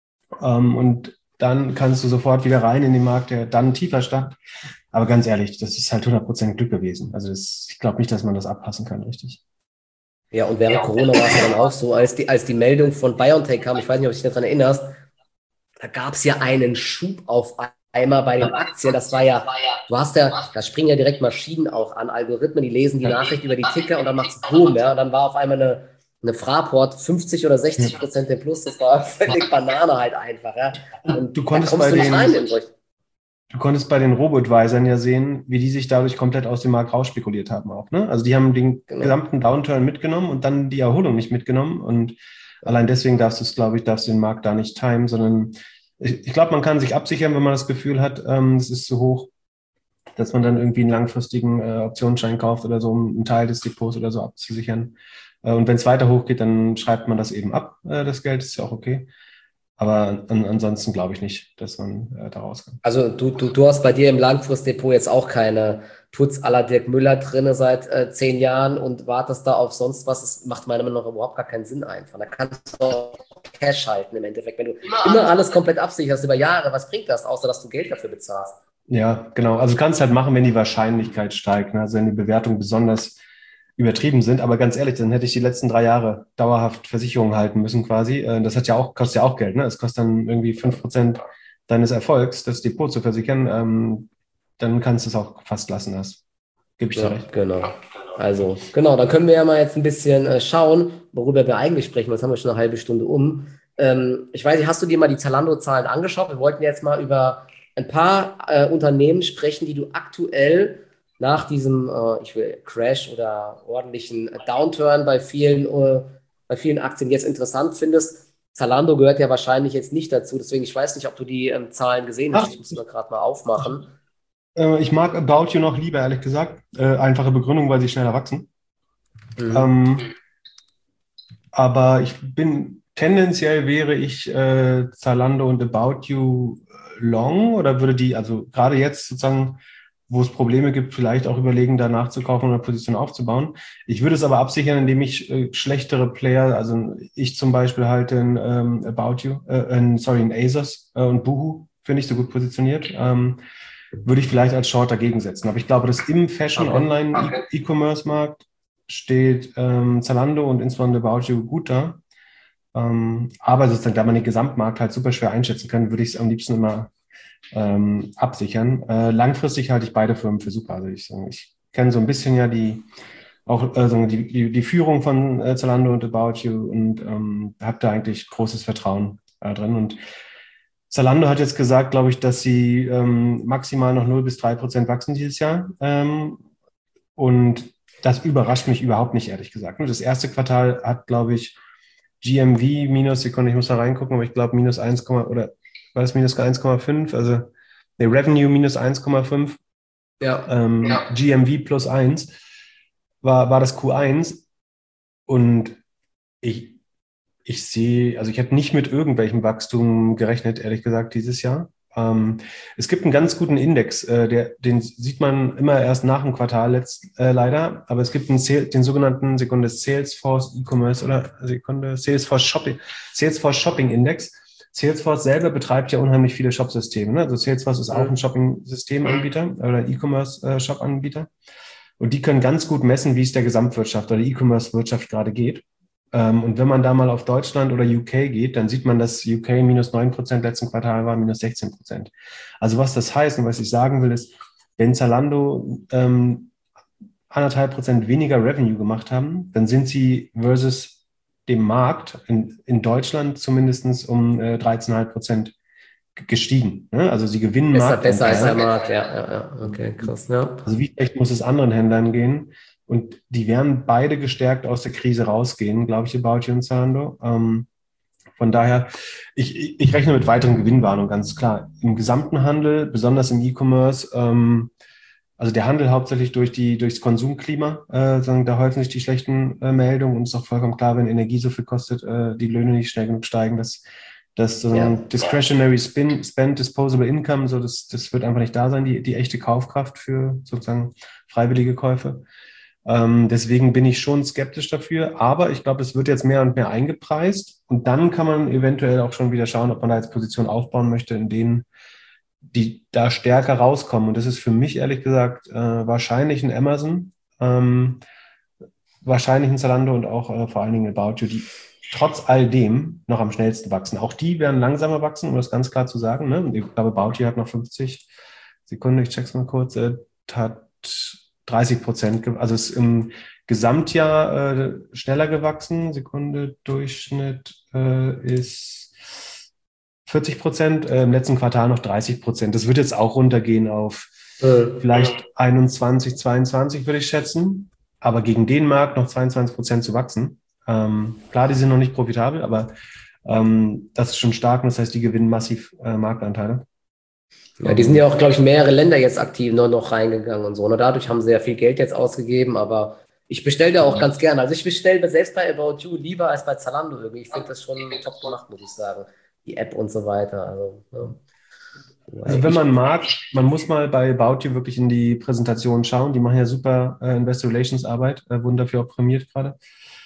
und dann kannst du sofort wieder rein in den Markt, der dann tiefer stand. Aber ganz ehrlich, das ist halt 100% Glück gewesen. Also ich glaube nicht, dass man das abpassen kann, richtig. Ja, und während Corona war es ja dann auch so, als die Meldung von BioNTech kam, ich weiß nicht, ob du dich daran erinnerst, da gab es ja einen Schub auf einmal bei den Aktien. Das war ja, du hast ja, da springen ja direkt Maschinen auch an, Algorithmen, die lesen die Nachricht über die Ticker und dann macht es Boom, ja. Und dann war auf einmal eine Fraport 50 oder 60% im Plus. Das war völlig Banane halt einfach, ja. Und Du da konntest kommst bei du nicht rein den, in solche. du konntest bei den Robo-Advisern ja sehen, wie die sich dadurch komplett aus dem Markt rausspekuliert haben auch, ne? Also die haben den Genau. gesamten Downturn mitgenommen und dann die Erholung nicht mitgenommen. Und allein deswegen darfst du den Markt da nicht timen, sondern ich glaube, man kann sich absichern, wenn man das Gefühl hat, es ist zu hoch, dass man dann irgendwie einen langfristigen Optionsschein kauft oder so, um einen Teil des Depots oder so abzusichern. Und wenn es weiter hochgeht, dann schreibt man das eben ab. Das Geld ist ja auch okay. Aber ansonsten glaube ich nicht, dass man da rauskommt. Also du hast bei dir im Langfristdepot jetzt auch keine Puts à la Dirk Müller drinne seit 10 Jahren und wartest da auf sonst was. Das macht meiner Meinung nach überhaupt gar keinen Sinn einfach. Da kannst du auch Cash halten im Endeffekt. Wenn du immer alles komplett absicherst über Jahre, was bringt das, außer dass du Geld dafür bezahlst? Ja, genau. Also du kannst halt machen, wenn die Wahrscheinlichkeit steigt, ne? Also wenn die Bewertungen besonders übertrieben sind. Aber ganz ehrlich, dann hätte ich die letzten 3 Jahre dauerhaft Versicherungen halten müssen quasi. Das hat ja auch, kostet ja auch Geld, ne? Es kostet dann irgendwie 5% deines Erfolgs, das Depot zu versichern. Dann kannst du es auch fast lassen, das gebe ich dir Ja, recht. genau. Also, genau, dann können wir ja mal jetzt ein bisschen schauen, worüber wir eigentlich sprechen. Jetzt haben wir schon eine halbe Stunde um. Ich weiß nicht, hast du dir mal die Zalando-Zahlen angeschaut? Wir wollten jetzt mal über ein paar Unternehmen sprechen, die du aktuell nach diesem ich will Crash oder ordentlichen Downturn bei vielen Aktien jetzt interessant findest. Zalando gehört ja wahrscheinlich jetzt nicht dazu, deswegen ich weiß nicht, ob du die Zahlen gesehen hast. Ach, Ich muss mal gerade mal aufmachen. ich mag About You noch lieber, ehrlich gesagt. Einfache Begründung, weil sie schneller wachsen. Mhm. Ähm, aber tendenziell wäre ich Zalando und About You long oder würde die, also gerade jetzt sozusagen, wo es Probleme gibt, vielleicht auch überlegen, da nachzukaufen oder eine Position aufzubauen. Ich würde es aber absichern, indem ich schlechtere Player, also ich zum Beispiel halte ein About You, ein ASOS und Boohoo für nicht so gut positioniert. Würde ich vielleicht als Short dagegen setzen. Aber ich glaube, dass im Fashion Okay. Online E-Commerce-Markt steht Zalando und insbesondere About You gut da. Aber sozusagen, da man den Gesamtmarkt halt super schwer einschätzen kann, würde ich es am liebsten immer absichern. Langfristig halte ich beide Firmen für super. Also ich kenne so ein bisschen ja die Führung von Zalando und About You und habe da eigentlich großes Vertrauen drin. Und Zalando hat jetzt gesagt, glaube ich, dass sie maximal noch 0 bis 3% wachsen dieses Jahr. Und das überrascht mich überhaupt nicht, ehrlich gesagt. Das erste Quartal hat, glaube ich, GMV minus, Sekunde, ich muss da reingucken, aber ich glaube minus 1, oder war das minus 1,5? Also der Revenue minus 1,5, Ja. GMV plus 1 war das Q1 und ich sehe, also ich hätte nicht mit irgendwelchem Wachstum gerechnet, ehrlich gesagt, dieses Jahr. Es gibt einen ganz guten Index, den sieht man immer erst nach dem Quartal leider, aber es gibt den sogenannten Sekunde Salesforce E-Commerce oder Sekunde Salesforce Shopping Index. Salesforce selber betreibt ja unheimlich viele Shopsysteme. Ne? Also Salesforce ist auch ein Shopping-Systemanbieter oder ein E-Commerce-Shop-Anbieter. Und die können ganz gut messen, wie es der Gesamtwirtschaft oder E-Commerce-Wirtschaft gerade geht. Und wenn man da mal auf Deutschland oder UK geht, dann sieht man, dass UK minus 9% letzten Quartal war, minus 16%. Also was das heißt und was ich sagen will, ist, wenn Zalando 1,5% weniger Revenue gemacht haben, dann sind sie versus dem Markt in Deutschland zumindest um 13,5% gestiegen. Ne? Also sie gewinnen Besser als der Marktanteil. Markt, ja. Okay, krass, ja. Also wie schlecht muss es anderen Händlern gehen? Und die werden beide gestärkt aus der Krise rausgehen, glaube ich, About You und Zalando. Von daher, ich rechne mit weiteren Gewinnwarnungen, ganz klar. Im gesamten Handel, besonders im E-Commerce, also der Handel hauptsächlich durchs Konsumklima, da häufen sich die schlechten Meldungen und es ist auch vollkommen klar, wenn Energie so viel kostet, die Löhne nicht schnell genug steigen, dass Discretionary Spend, Disposable Income, so das wird einfach nicht da sein, die echte Kaufkraft für sozusagen freiwillige Käufe. Deswegen bin ich schon skeptisch dafür, aber ich glaube, es wird jetzt mehr und mehr eingepreist und dann kann man eventuell auch schon wieder schauen, ob man da jetzt Positionen aufbauen möchte, in denen die da stärker rauskommen. Und das ist für mich ehrlich gesagt wahrscheinlich ein Amazon, wahrscheinlich ein Zalando und auch vor allen Dingen About You, die trotz all dem noch am schnellsten wachsen. Auch die werden langsamer wachsen, um das ganz klar zu sagen. Ne? Ich glaube, About You hat noch 50 Sekunden, ich check's mal kurz, hat 30%, also ist im Gesamtjahr schneller gewachsen. Sekunde, Durchschnitt ist 40%, im letzten Quartal noch 30%. Das wird jetzt auch runtergehen auf vielleicht 21, 22, würde ich schätzen. Aber gegen den Markt noch 22% zu wachsen. Klar, die sind noch nicht profitabel, aber das ist schon stark und das heißt, die gewinnen massiv Marktanteile. Ja, die sind ja auch, glaube ich, mehrere Länder jetzt aktiv noch reingegangen und so. Und dadurch haben sie ja viel Geld jetzt ausgegeben, aber ich bestelle da auch ganz gerne. Also ich bestelle mir selbst bei About You lieber als bei Zalando irgendwie. Ich finde das schon top gemacht, muss ich sagen. Die App und so weiter. Also, ja. Also wenn man mag, man muss mal bei About You wirklich in die Präsentation schauen. Die machen ja super Investor Relations Arbeit, wurden dafür auch prämiert gerade.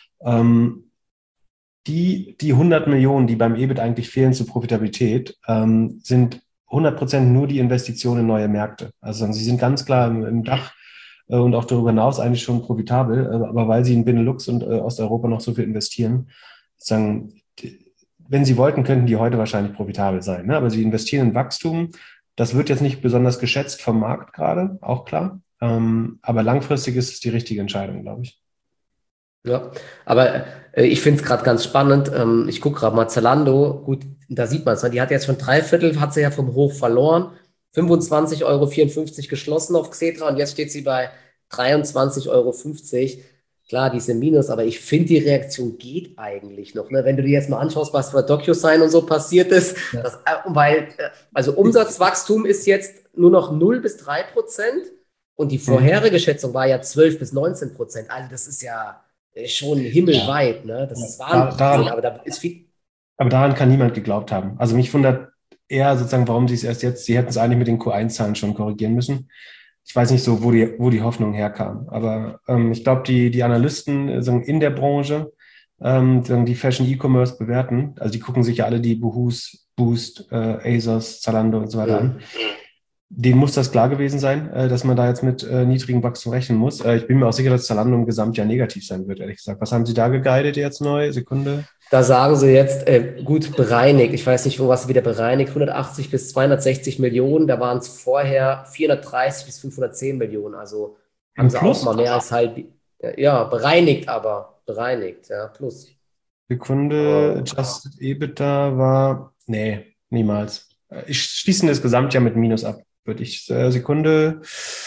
Die 100 Millionen, die beim EBIT eigentlich fehlen zur Profitabilität, sind 100% nur die Investitionen in neue Märkte. Also sie sind ganz klar im Dach und auch darüber hinaus eigentlich schon profitabel, aber weil sie in Benelux und Osteuropa noch so viel investieren, sagen, wenn sie wollten, könnten die heute wahrscheinlich profitabel sein. Ne? Aber sie investieren in Wachstum. Das wird jetzt nicht besonders geschätzt vom Markt gerade, auch klar. Aber langfristig ist es die richtige Entscheidung, glaube ich. Ja, aber ich finde es gerade ganz spannend. Ich gucke gerade mal Zalando. Gut, da sieht man es. Die hat jetzt schon 3/4, hat sie ja vom Hoch verloren. 25,54 € geschlossen auf Xetra und jetzt steht sie bei 23,50 €. Klar, die ist im Minus, aber ich finde, die Reaktion geht eigentlich noch. Ne? Wenn du dir jetzt mal anschaust, was bei DocuSign und so passiert ist, ja. Also Umsatzwachstum ist jetzt nur noch 0-3% und die vorherige Schätzung war ja 12-19%. Also das ist ja schon himmelweit. Ne? Das ist Wahnsinn, aber da ist viel. Aber daran kann niemand geglaubt haben. Also mich wundert eher sozusagen, warum sie es erst jetzt, sie hätten es eigentlich mit den Q1-Zahlen schon korrigieren müssen. Ich weiß nicht so, wo die Hoffnung herkam. Aber ich glaube, die Analysten in der Branche, die Fashion E-Commerce bewerten, also die gucken sich ja alle die Boost, ASOS, Zalando und so weiter an. Denen muss das klar gewesen sein, dass man da jetzt mit niedrigem Wachstum rechnen muss. Ich bin mir auch sicher, dass Zalando im Gesamtjahr negativ sein wird, ehrlich gesagt. Was haben Sie da geguidet jetzt neu? Sekunde. Da sagen sie jetzt, gut, bereinigt. Ich weiß nicht, was wieder bereinigt. 180 bis 260 Millionen. Da waren es vorher 430 bis 510 Millionen. Also haben sie auch mal mehr als halb. Ja, bereinigt, ja, plus. Sekunde, Adjusted EBITDA war, nee, niemals. Ich schließe das Gesamtjahr mit Minus ab, würde ich. Sekunde,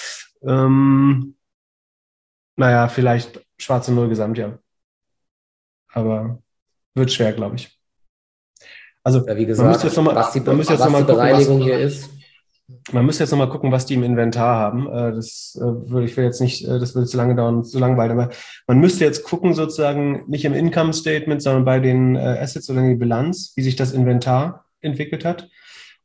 naja, vielleicht schwarze Null Gesamtjahr. Aber wird schwer, glaube ich. Also, ja, wie gesagt, man müsste jetzt noch die Bereinigung hier ist. Man müsste jetzt nochmal gucken, was die im Inventar haben. Das will zu lange dauern, zu langweilig. Aber man müsste jetzt gucken, sozusagen nicht im Income Statement, sondern bei den Assets oder in die Bilanz, wie sich das Inventar entwickelt hat.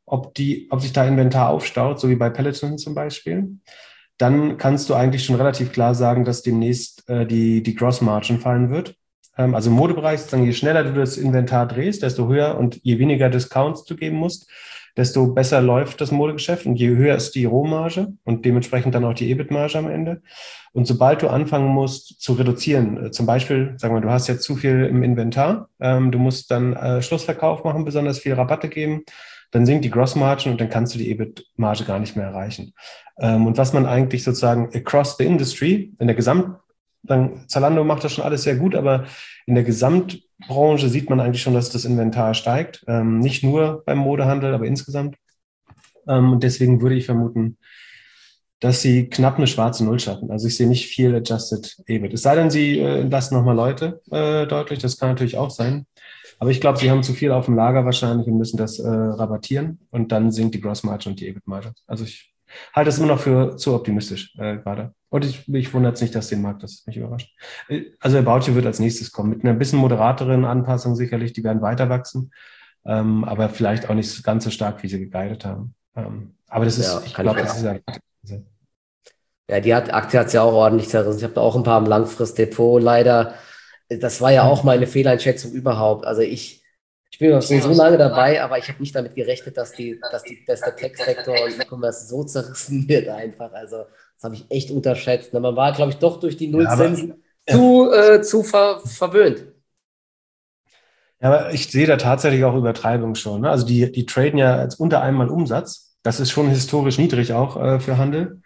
ob sich da Inventar aufstaut, so wie bei Peloton zum Beispiel, dann kannst du eigentlich schon relativ klar sagen, dass demnächst die Gross Margin fallen wird. Also im Modebereich sozusagen, je schneller du das Inventar drehst, desto höher, und je weniger Discounts du geben musst, desto besser läuft das Modegeschäft und je höher ist die Rohmarge und dementsprechend dann auch die EBIT-Marge am Ende. Und sobald du anfangen musst zu reduzieren, zum Beispiel, sagen wir, du hast jetzt zu viel im Inventar, du musst dann Schlussverkauf machen, besonders viel Rabatte geben, dann sinkt die Gross Margin und dann kannst du die EBIT-Marge gar nicht mehr erreichen. Und was man eigentlich sozusagen across the industry, Zalando macht das schon alles sehr gut, aber in der Gesamtbranche sieht man eigentlich schon, dass das Inventar steigt. Nicht nur beim Modehandel, aber insgesamt. Und deswegen würde ich vermuten, dass sie knapp eine schwarze Null schaffen. Also ich sehe nicht viel Adjusted EBIT. Es sei denn, sie entlassen nochmal Leute deutlich. Das kann natürlich auch sein. Aber ich glaube, sie haben zu viel auf dem Lager wahrscheinlich und müssen das rabattieren. Und dann sinkt die Gross Margin und die EBIT-Marge. Also ich halte es immer noch für zu optimistisch gerade. Und mich wundert es nicht, dass den Markt das nicht überrascht. Also About You wird als nächstes kommen. Mit einer bisschen moderateren Anpassung sicherlich. Die werden weiter wachsen. Aber vielleicht auch nicht ganz so stark, wie sie geguidet haben. Aber das ist, ich glaube, das ist ja. Ja, die Aktie hat es ja auch ordentlich zerrissen. Ich habe da auch ein paar im Langfristdepot. Leider, das war ja auch meine Fehleinschätzung überhaupt. Also ich bin noch schon so lange dabei, aber ich habe nicht damit gerechnet, dass der Tech-Sektor und E-Commerce so zerrissen wird einfach. Also das habe ich echt unterschätzt. Man war, glaube ich, doch durch die Nullzinsen zu verwöhnt. Ja, aber ich sehe da tatsächlich auch Übertreibung schon. Ne? Also die traden ja als unter einmal Umsatz. Das ist schon historisch niedrig auch für Handel.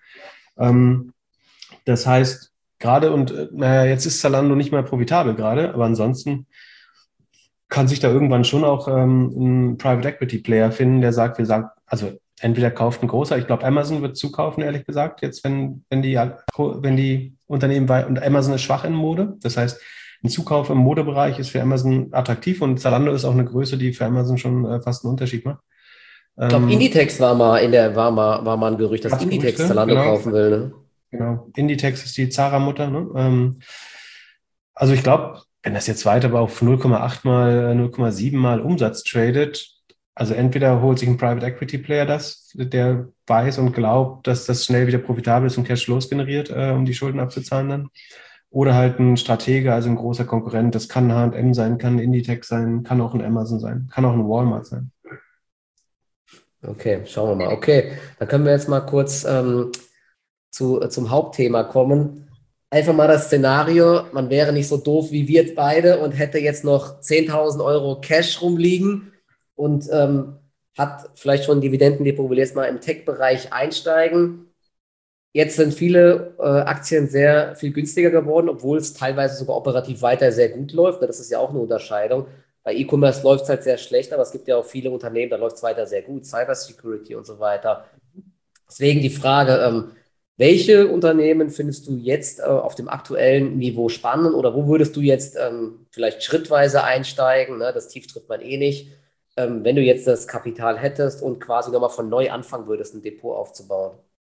Das heißt, gerade jetzt ist Zalando nicht mehr profitabel gerade, aber ansonsten kann sich da irgendwann schon auch ein Private Equity Player finden, der sagt, also entweder kauft ein großer, ich glaube, Amazon wird zukaufen, ehrlich gesagt, jetzt wenn die Unternehmen, und Amazon ist schwach in Mode. Das heißt, ein Zukauf im Modebereich ist für Amazon attraktiv und Zalando ist auch eine Größe, die für Amazon schon fast einen Unterschied macht. Ich glaube, Inditex war mal ein Gerücht, dass Inditex Zalando kaufen will. Ne? Genau. Inditex ist die Zara-Mutter. Ne? Also ich glaube, wenn das jetzt weiter auf 0,8 mal, 0,7 mal Umsatz tradet, also entweder holt sich ein Private Equity Player der weiß und glaubt, dass das schnell wieder profitabel ist und Cashflows generiert, um die Schulden abzuzahlen dann. Oder halt ein Stratege, also ein großer Konkurrent. Das kann ein H&M sein, kann ein Inditex sein, kann auch ein Amazon sein, kann auch ein Walmart sein. Okay, schauen wir mal. Okay, dann können wir jetzt mal kurz zum Hauptthema kommen. Einfach mal das Szenario, man wäre nicht so doof wie wir beide und hätte jetzt noch 10.000 Euro Cash rumliegen und hat vielleicht schon ein Dividendendepot, will jetzt mal im Tech-Bereich einsteigen. Jetzt sind viele Aktien sehr viel günstiger geworden, obwohl es teilweise sogar operativ weiter sehr gut läuft. Das ist ja auch eine Unterscheidung. Bei E-Commerce läuft es halt sehr schlecht, aber es gibt ja auch viele Unternehmen, da läuft es weiter sehr gut, Cybersecurity und so weiter. Deswegen die Frage, welche Unternehmen findest du jetzt auf dem aktuellen Niveau spannend oder wo würdest du jetzt vielleicht schrittweise einsteigen? Ne? Das Tief trifft man eh nicht. Wenn du jetzt das Kapital hättest und quasi nochmal von neu anfangen würdest, ein Depot aufzubauen.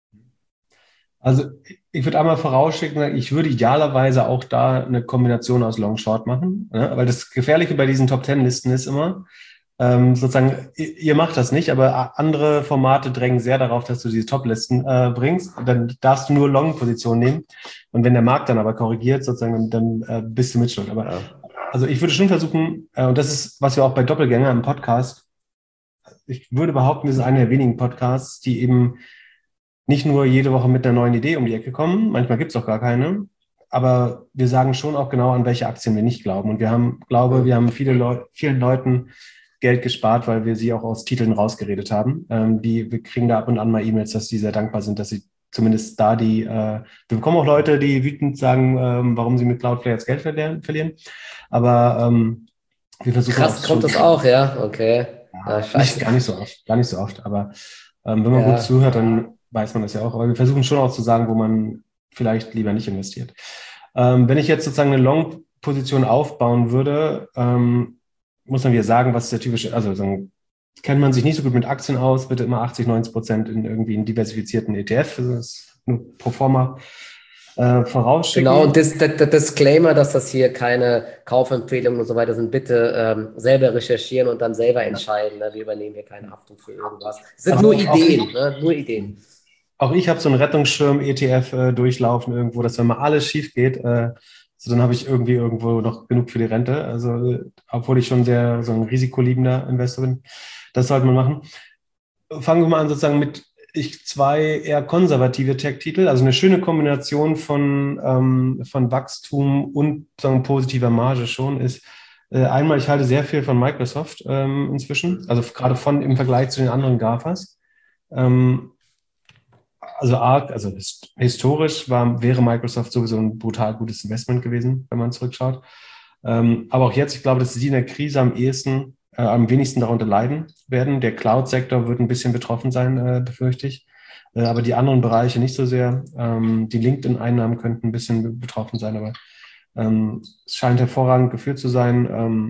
Also ich würde einmal vorausschicken, ich würde idealerweise auch da eine Kombination aus Long Short machen, ne? Weil das Gefährliche bei diesen Top-10-Listen ist immer, sozusagen, ihr macht das nicht, aber andere Formate drängen sehr darauf, dass du diese Top-Listen bringst. Dann darfst du nur Long-Position nehmen. Und wenn der Markt dann aber korrigiert, sozusagen, dann bist du mit schuld. Aber also ich würde schon versuchen, und das ist, was wir auch bei Doppelgänger im Podcast, ich würde behaupten, wir sind einer der wenigen Podcasts, die eben nicht nur jede Woche mit einer neuen Idee um die Ecke kommen, manchmal gibt es auch gar keine, aber wir sagen schon auch genau, an welche Aktien wir nicht glauben. Und wir haben vielen Leuten Geld gespart, weil wir sie auch aus Titeln rausgeredet haben. Wir kriegen da ab und an mal E-Mails, dass die sehr dankbar sind, dass sie zumindest da wir bekommen auch Leute, die wütend sagen, warum sie mit Cloudflare jetzt Geld verlieren. Aber wir versuchen krass, kommt das auch, ja? Okay. Ja, gar nicht so oft. Aber wenn man gut zuhört, dann weiß man das ja auch. Aber wir versuchen schon auch zu sagen, wo man vielleicht lieber nicht investiert. Wenn ich jetzt sozusagen eine Long-Position aufbauen würde, muss man wieder sagen, was ist der typische, also kennt man sich nicht so gut mit Aktien aus, bitte immer 80-90% in irgendwie einen diversifizierten ETF, das ist nur pro forma. Genau, Vorausschicken. und der Disclaimer, dass das hier keine Kaufempfehlungen und so weiter sind, bitte selber recherchieren und dann selber entscheiden. Ne? Wir übernehmen hier keine Haftung für irgendwas. Es sind Also nur auch Ideen, ne? Nur Ideen. auch ich habe so einen Rettungsschirm-ETF durchlaufen irgendwo, dass wenn mal alles schief geht, so dann habe ich irgendwie irgendwo noch genug für die Rente. Also obwohl ich schon sehr so ein risikoliebender Investor bin, das sollte man machen. Fangen wir mal an sozusagen mit zwei eher konservative Tech-Titel, also eine schöne Kombination von Wachstum und sagen, positiver Marge schon ist. Einmal, ich halte sehr viel von Microsoft inzwischen, also gerade im Vergleich zu den anderen GAFAs. Ähm, also historisch wäre Microsoft sowieso ein brutal gutes Investment gewesen, wenn man zurückschaut. Aber auch jetzt, ich glaube, dass sie in der Krise am wenigsten darunter leiden werden. Der Cloud-Sektor wird ein bisschen betroffen sein, befürchte ich. Aber die anderen Bereiche nicht so sehr. Die LinkedIn-Einnahmen könnten ein bisschen betroffen sein, aber es scheint hervorragend geführt zu sein.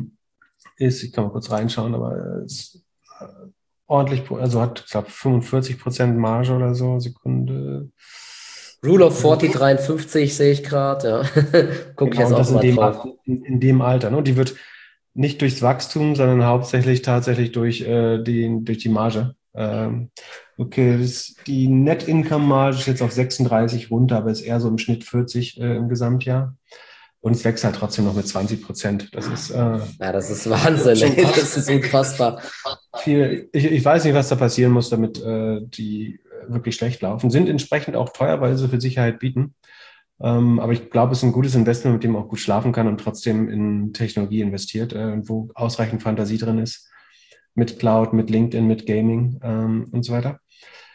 Ich kann mal kurz reinschauen, aber es ordentlich, also hat, ich glaube, 45% Marge oder so, Sekunde. Rule of 40, 53 sehe ich gerade. Ja. Gucke ich Genau, jetzt und auch das immer drauf. in dem Alter. Ne? Die wird nicht durchs Wachstum, sondern hauptsächlich tatsächlich durch die Marge. Okay, die Net-Income-Marge ist jetzt auf 36 runter, aber ist eher so im Schnitt 40 im Gesamtjahr. Und es wächst halt trotzdem noch mit 20%. Das ist Ja, das ist Wahnsinn, schon ey. krass. Das ist unfassbar. Viel. Ich weiß nicht, was da passieren muss, damit die wirklich schlecht laufen. Sind entsprechend auch teuer, weil sie für Sicherheit bieten. Aber ich glaube, es ist ein gutes Investment, mit dem man auch gut schlafen kann und trotzdem in Technologie investiert, wo ausreichend Fantasie drin ist. Mit Cloud, mit LinkedIn, mit Gaming und so weiter.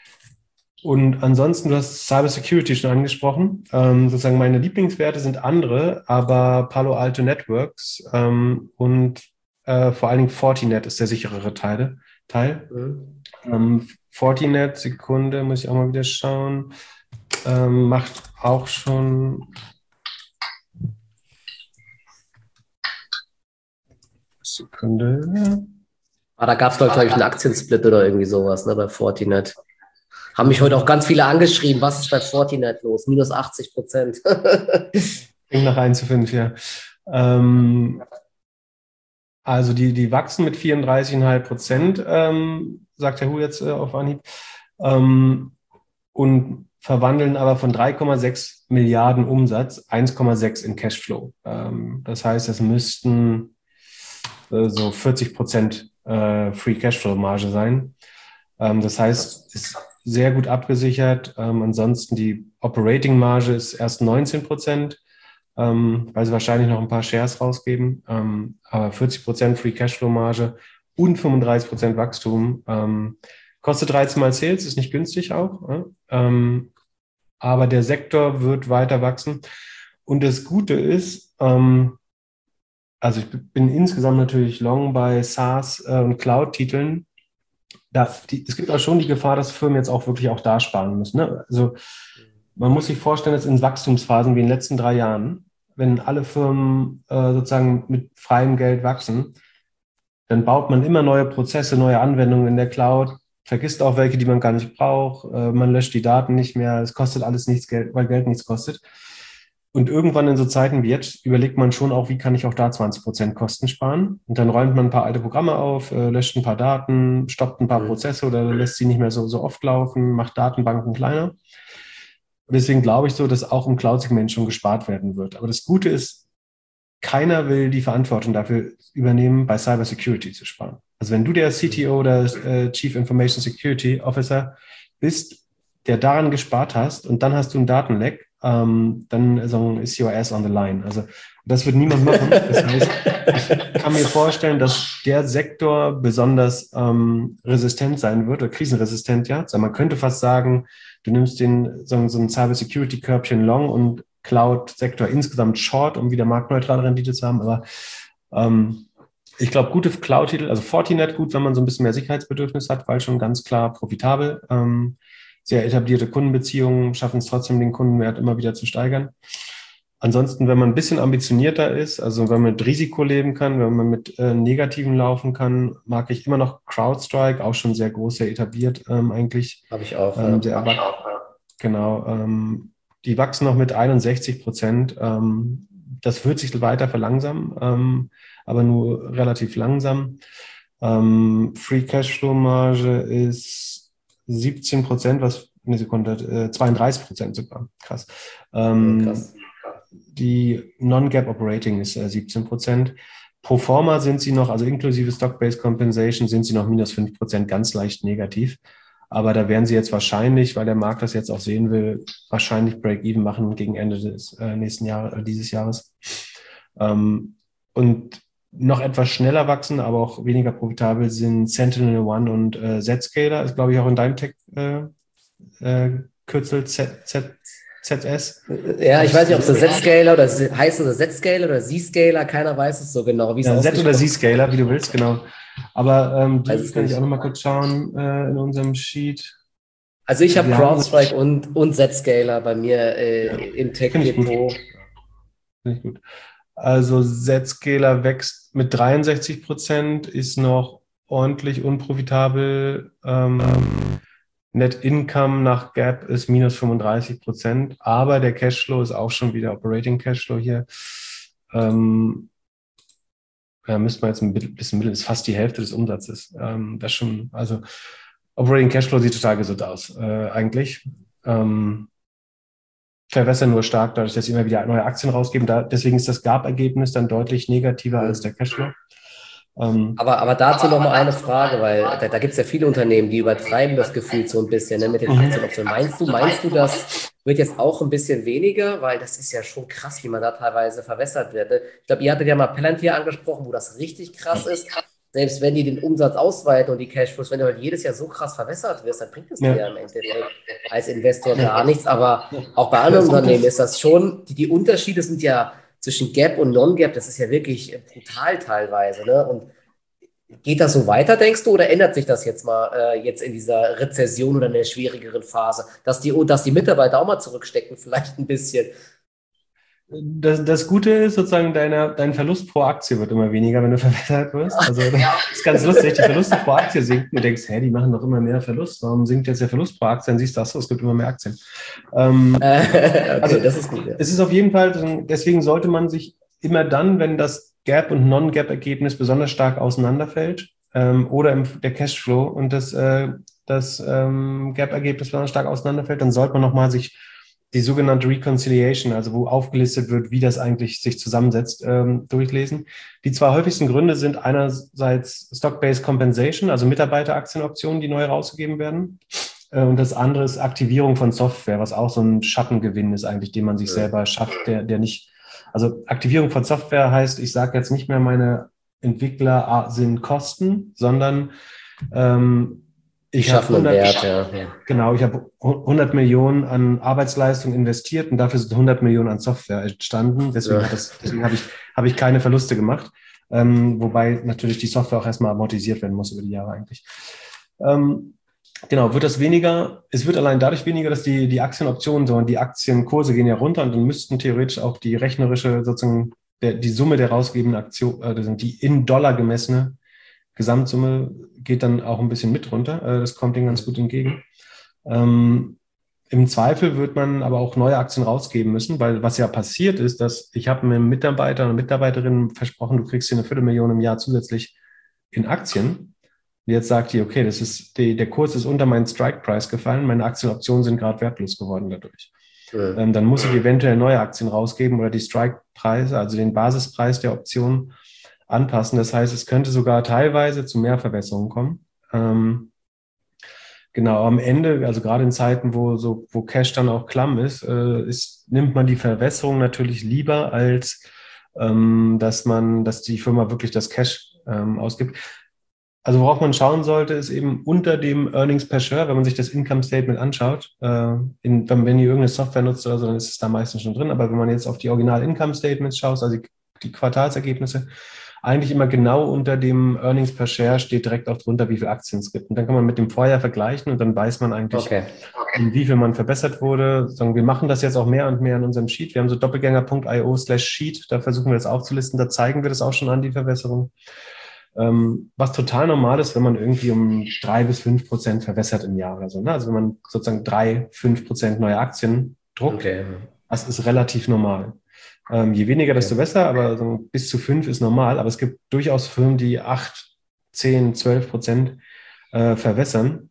Und ansonsten, du hast Cybersecurity schon angesprochen. Sozusagen meine Lieblingswerte sind andere, aber Palo Alto Networks und vor allen Dingen Fortinet ist der sicherere Teil. Mhm. Fortinet, Sekunde, muss ich auch mal wieder schauen, macht auch schon Sekunde. Ah, da gab es, glaube ich, einen Aktiensplit oder irgendwie sowas, ne, bei Fortinet. Haben mich heute auch ganz viele angeschrieben. Was ist bei Fortinet los? Minus 80%. Klingt nach 1:5, ja. Also die wachsen mit 34,5%, sagt der Hu jetzt auf Anhieb, und verwandeln aber von 3,6 Milliarden Umsatz 1,6 in Cashflow. Das heißt, es müssten so 40% Free Cashflow Marge sein. Das heißt, ist sehr gut abgesichert. Ansonsten die Operating Marge ist erst 19%, weil sie wahrscheinlich noch ein paar Shares rausgeben. Aber 40% Free Cashflow Marge und 35% Wachstum. Kostet 13 mal Sales, ist nicht günstig auch. Aber der Sektor wird weiter wachsen. Und das Gute ist, also ich bin insgesamt natürlich long bei SaaS und Cloud-Titeln. Es gibt auch schon die Gefahr, dass Firmen jetzt auch wirklich auch da sparen müssen. Ne? Also man muss sich vorstellen, dass in Wachstumsphasen wie in den letzten 3 Jahren, wenn alle Firmen sozusagen mit freiem Geld wachsen, dann baut man immer neue Prozesse, neue Anwendungen in der Cloud, vergisst auch welche, die man gar nicht braucht, man löscht die Daten nicht mehr, es kostet alles nichts Geld, weil Geld nichts kostet. Und irgendwann in so Zeiten wie jetzt überlegt man schon auch, wie kann ich auch da 20% Kosten sparen? Und dann räumt man ein paar alte Programme auf, löscht ein paar Daten, stoppt ein paar Prozesse oder lässt sie nicht mehr so oft laufen, macht Datenbanken kleiner. Und deswegen glaube ich so, dass auch im Cloud-Segment schon gespart werden wird. Aber das Gute ist, keiner will die Verantwortung dafür übernehmen, bei Cybersecurity zu sparen. Also wenn du der CTO oder Chief Information Security Officer bist, der daran gespart hast und dann hast du einen Datenleck, dann ist your ass on the line. Also das wird niemand machen. Das heißt, ich kann mir vorstellen, dass der Sektor besonders resistent sein wird oder krisenresistent, ja. Also man könnte fast sagen, du nimmst so ein Cybersecurity-Körbchen long und Cloud-Sektor insgesamt short, um wieder marktneutrale Rendite zu haben. Aber ich glaube, gute Cloud-Titel, also Fortinet gut, wenn man so ein bisschen mehr Sicherheitsbedürfnis hat, weil schon ganz klar profitabel. Sehr etablierte Kundenbeziehungen schaffen es trotzdem, den Kundenwert immer wieder zu steigern. Ansonsten, wenn man ein bisschen ambitionierter ist, also wenn man mit Risiko leben kann, wenn man mit Negativen laufen kann, mag ich immer noch CrowdStrike, auch schon sehr groß, sehr etabliert eigentlich. Habe ich auch. Sehr erwachsen. Genau. die wachsen noch mit 61%. Das wird sich weiter verlangsamen, aber nur relativ langsam. Free Cashflow Marge ist 17%, eine Sekunde, 32% sogar. Krass. Krass. Die Non-GAAP Operating ist 17%. Pro forma sind sie noch, also inklusive Stock-Based Compensation, sind sie noch minus 5%, ganz leicht negativ. Aber da werden sie jetzt wahrscheinlich, weil der Markt das jetzt auch sehen will, wahrscheinlich Break-Even machen gegen Ende des nächsten Jahres, dieses Jahres. Und noch etwas schneller wachsen, aber auch weniger profitabel sind SentinelOne und Zscaler, ist glaube ich auch in deinem Tech Kürzel ZS. Ja, ich weiß nicht, ob es Z-Scaler oder heißen sie Z-Scaler oder Z-Scaler, keiner weiß es so genau, wie es Ja, Z oder ausgesprochen Z-Scaler, wie du willst, genau. Aber Weiß die es kann ich nicht. auch noch mal kurz schauen in unserem Sheet. Also ich habe Wir haben, CrowdStrike und Zscaler bei mir ja, im finde ich gut. Tech-Depot. Finde ich gut. Also Zscaler wächst mit 63%, ist noch ordentlich unprofitabel. Net Income nach GAAP ist minus 35%, aber der Cashflow ist auch schon wieder Operating Cashflow hier. Ja, müsste man jetzt ein bisschen mitteln, ist fast die Hälfte des Umsatzes. Das schon, also Operating Cashflow sieht total gesund aus, eigentlich. Verwässern nur stark, dadurch, dass sie immer wieder neue Aktien rausgeben. Deswegen ist das GAAP-Ergebnis dann deutlich negativer als der Cashflow. Aber dazu noch mal eine Frage, weil da gibt es ja viele Unternehmen, die übertreiben das Gefühl so ein bisschen, ne, mit den Aktienoptionen. Meinst du, das wird jetzt auch ein bisschen weniger? Weil das ist ja schon krass, wie man da teilweise verwässert wird. Ne? Ich glaube, ihr hattet ja mal Palantir angesprochen, wo das richtig krass ist. Selbst wenn die den Umsatz ausweiten und die Cashflows, wenn du halt jedes Jahr so krass verwässert wirst, dann bringt es dir ja im Endeffekt als Investor gar nichts. Aber auch bei anderen Unternehmen ist das schon, die Unterschiede sind ja zwischen Gap und Non-Gap, das ist ja wirklich brutal teilweise. Ne? Und geht das so weiter, denkst du, oder ändert sich das jetzt mal jetzt in dieser Rezession oder in der schwierigeren Phase, dass die Mitarbeiter auch mal zurückstecken, vielleicht ein bisschen? Das Gute ist sozusagen, dein Verlust pro Aktie wird immer weniger, wenn du verwässert wirst. Also das ist ganz lustig, die Verluste pro Aktie sinken. Du denkst, hä, die machen doch immer mehr Verlust. Warum sinkt jetzt der Verlust pro Aktie? Dann siehst du, es gibt immer mehr Aktien. Okay, Also das ist gut. Ja. es ist auf jeden Fall, deswegen sollte man sich immer dann, wenn das Gap- und Non-Gap-Ergebnis besonders stark auseinanderfällt oder der Cashflow und das Gap-Ergebnis besonders stark auseinanderfällt, dann sollte man nochmal sich die sogenannte Reconciliation, also wo aufgelistet wird, wie das eigentlich sich zusammensetzt, durchlesen. Die zwei häufigsten Gründe sind einerseits Stock-Based Compensation, also Mitarbeiteraktienoptionen, die neu rausgegeben werden. Und das andere ist Aktivierung von Software, was auch so ein Schattengewinn ist eigentlich, den man sich selber schafft, der nicht, also Aktivierung von Software heißt, ich sage jetzt nicht mehr, meine Entwickler sind Kosten, sondern ich habe 100, Wert, ja. Genau, ich habe 100 Millionen an Arbeitsleistung investiert und dafür sind 100 Millionen an Software entstanden. Deswegen habe ich keine Verluste gemacht. Wobei natürlich die Software auch erstmal amortisiert werden muss über die Jahre eigentlich. Genau, wird das weniger, es wird allein dadurch weniger, dass die Aktienoptionen, sondern die Aktienkurse gehen ja runter und dann müssten theoretisch auch die rechnerische, sozusagen die Summe der rausgegebenen Aktionen, die in Dollar gemessene Gesamtsumme geht dann auch ein bisschen mit runter. Das kommt denen ganz gut entgegen. Im Zweifel wird man aber auch neue Aktien rausgeben müssen, weil was ja passiert ist, dass ich habe einem Mitarbeiter und Mitarbeiterinnen versprochen, du kriegst hier 250.000 im Jahr zusätzlich in Aktien. Und jetzt sagt die, okay, der Kurs ist unter meinen Strike-Price gefallen, meine Aktienoptionen sind gerade wertlos geworden dadurch. Dann muss ich eventuell neue Aktien rausgeben oder die Strike-Preise, also den Basispreis der Option anpassen. Das heißt, es könnte sogar teilweise zu mehr Verwässerungen kommen. Genau, am Ende, also gerade in Zeiten, wo Cash dann auch klamm ist, nimmt man die Verwässerung natürlich lieber, als dass die Firma wirklich das Cash ausgibt. Also worauf man schauen sollte, ist eben unter dem Earnings per Share, wenn man sich das Income Statement anschaut, wenn ihr irgendeine Software nutzt oder so, dann ist es da meistens schon drin. Aber wenn man jetzt auf die Original Income Statements schaut, also die Quartalsergebnisse, eigentlich immer genau unter dem Earnings per Share steht direkt auch drunter, wie viele Aktien es gibt. Und dann kann man mit dem Vorjahr vergleichen und dann weiß man eigentlich, wie viel man verbessert wurde. Wir machen das jetzt auch mehr und mehr in unserem Sheet. Wir haben so doppelgänger.io/Sheet, da versuchen wir das aufzulisten, da zeigen wir das auch schon an, die Verbesserung. Was total normal ist, wenn man irgendwie um 3 bis 5% verwässert im Jahr oder so. Ne? Also wenn man sozusagen 3, 5% neue Aktien Druck. Okay. Das ist relativ normal. Je weniger, desto besser, aber so bis zu 5 ist normal. Aber es gibt durchaus Firmen, die 8, 10, 12% verwässern.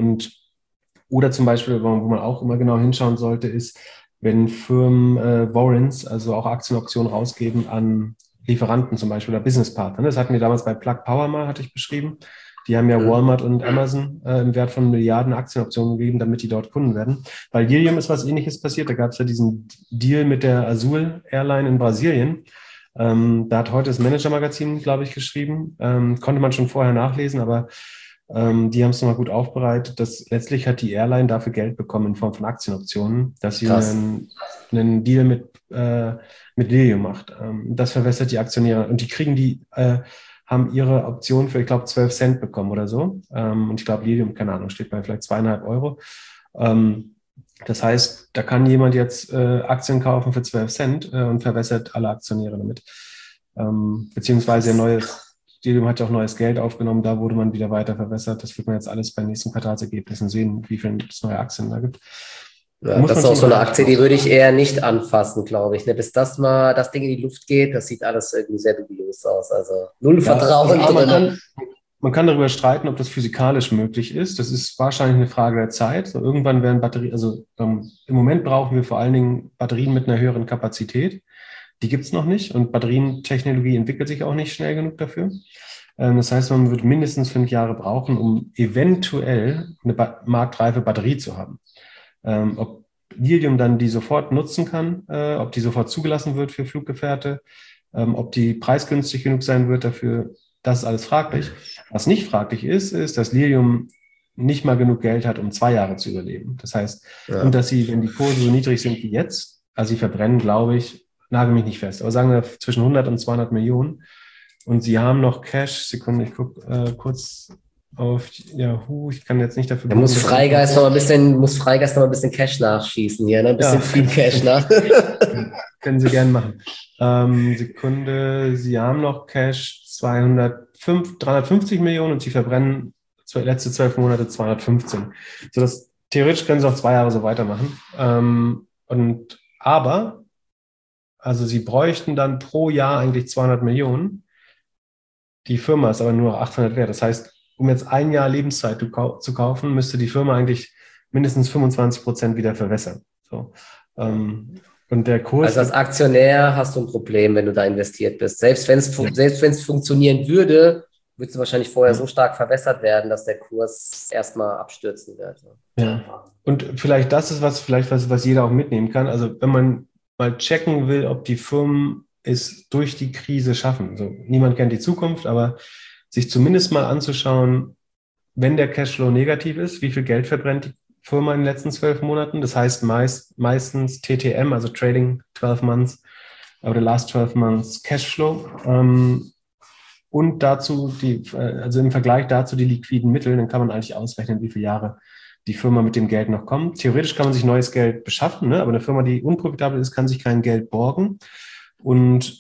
Oder zum Beispiel, wo man auch immer genau hinschauen sollte, ist, wenn Firmen Warrants, also auch Aktienoptionen rausgeben an Lieferanten zum Beispiel oder Businesspartner. Das hatten wir damals bei Plug Power mal, hatte ich beschrieben. Die haben ja Walmart und Amazon im Wert von Milliarden Aktienoptionen gegeben, damit die dort Kunden werden. Bei Lilium ist was Ähnliches passiert. Da gab es ja diesen Deal mit der Azul Airline in Brasilien. Da hat heute das Manager-Magazin, glaube ich, geschrieben. Konnte man schon vorher nachlesen, aber die haben es nochmal gut aufbereitet, dass letztlich hat die Airline dafür Geld bekommen in Form von Aktienoptionen, dass sie einen Deal mit Lilium macht. Das verwässert die Aktionäre und haben ihre Option für, ich glaube, 12 Cent bekommen oder so. Und ich glaube, Lilium, keine Ahnung, steht bei vielleicht 2,5 Euro. Das heißt, da kann jemand jetzt Aktien kaufen für 12 Cent und verwässert alle Aktionäre damit. Beziehungsweise Lilium hat ja auch neues Geld aufgenommen, da wurde man wieder weiter verwässert. Das wird man jetzt alles bei nächsten Quartalsergebnissen sehen, wie viele neue Aktien da gibt. Ja, das ist auch so eine Aktie, die würde ich eher nicht anfassen, glaube ich. Ne? Bis das Ding in die Luft geht, das sieht alles irgendwie sehr dubios aus. Also null Vertrauen drin. Man kann darüber streiten, ob das physikalisch möglich ist. Das ist wahrscheinlich eine Frage der Zeit. So, irgendwann werden im Moment brauchen wir vor allen Dingen Batterien mit einer höheren Kapazität. Die gibt es noch nicht und Batterientechnologie entwickelt sich auch nicht schnell genug dafür. Das heißt, man wird mindestens 5 Jahre brauchen, um eventuell eine marktreife Batterie zu haben. Ob Lilium dann die sofort nutzen kann, ob die sofort zugelassen wird für Fluggefährte, ob die preisgünstig genug sein wird dafür, das ist alles fraglich. Was nicht fraglich ist, dass Lilium nicht mal genug Geld hat, um 2 Jahre zu überleben. Das heißt, und dass sie, wenn die Kurse so niedrig sind wie jetzt, also sie verbrennen, glaube ich, nagel mich nicht fest, aber sagen wir zwischen 100 und 200 Millionen. Und sie haben noch Cash. Sekunde, ich gucke kurz auf Yahoo. Ich kann jetzt nicht dafür. Da muss Freigeist noch ein bisschen Cash nachschießen hier, ne? Ein bisschen viel Cash nach. Können Sie gerne machen. Sekunde, Sie haben noch Cash 350 Millionen und Sie verbrennen letzte 12 Monate 215. Sodass theoretisch können Sie auch 2 Jahre so weitermachen. Also Sie bräuchten dann pro Jahr eigentlich 200 Millionen. Die Firma ist aber nur 800 wert. Das heißt, um jetzt 1 Jahr Lebenszeit zu kaufen, müsste die Firma eigentlich mindestens 25% wieder verwässern. So. Und der Kurs. Also als Aktionär hast du ein Problem, wenn du da investiert bist. Selbst wenn es funktionieren würde, würdest du wahrscheinlich vorher so stark verwässert werden, dass der Kurs erstmal abstürzen wird. Ja. Und vielleicht das ist was jeder auch mitnehmen kann. Also wenn man mal checken will, ob die Firmen es durch die Krise schaffen. Also niemand kennt die Zukunft, aber sich zumindest mal anzuschauen, wenn der Cashflow negativ ist, wie viel Geld verbrennt die Firma in den letzten 12 Monaten. Das heißt meistens TTM, also Trading 12 Months oder Last 12 Months Cashflow. Und dazu also im Vergleich dazu die liquiden Mittel, dann kann man eigentlich ausrechnen, wie viele Jahre die Firma mit dem Geld noch kommt. Theoretisch kann man sich neues Geld beschaffen, ne? Aber eine Firma, die unprofitabel ist, kann sich kein Geld borgen. Und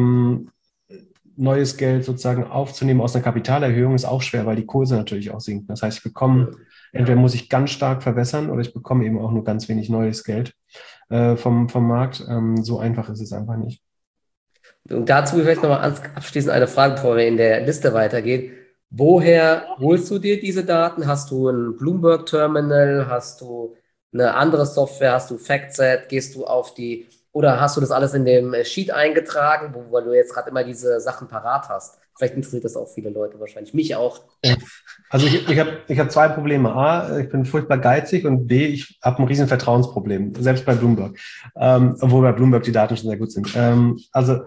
neues Geld sozusagen aufzunehmen aus einer Kapitalerhöhung ist auch schwer, weil die Kurse natürlich auch sinken. Das heißt, entweder muss ich ganz stark verwässern oder ich bekomme eben auch nur ganz wenig neues Geld vom Markt. So einfach ist es einfach nicht. Und dazu vielleicht nochmal abschließend eine Frage, bevor wir in der Liste weitergehen. Woher holst du dir diese Daten? Hast du ein Bloomberg-Terminal? Hast du eine andere Software? Hast du FactSet? Oder hast du das alles in dem Sheet eingetragen, wo du jetzt gerade immer diese Sachen parat hast? Vielleicht interessiert das auch viele Leute wahrscheinlich. Mich auch. Also ich hab 2 Probleme. A, ich bin furchtbar geizig und B, ich habe ein riesen Vertrauensproblem, selbst bei Bloomberg. Obwohl bei Bloomberg die Daten schon sehr gut sind. Also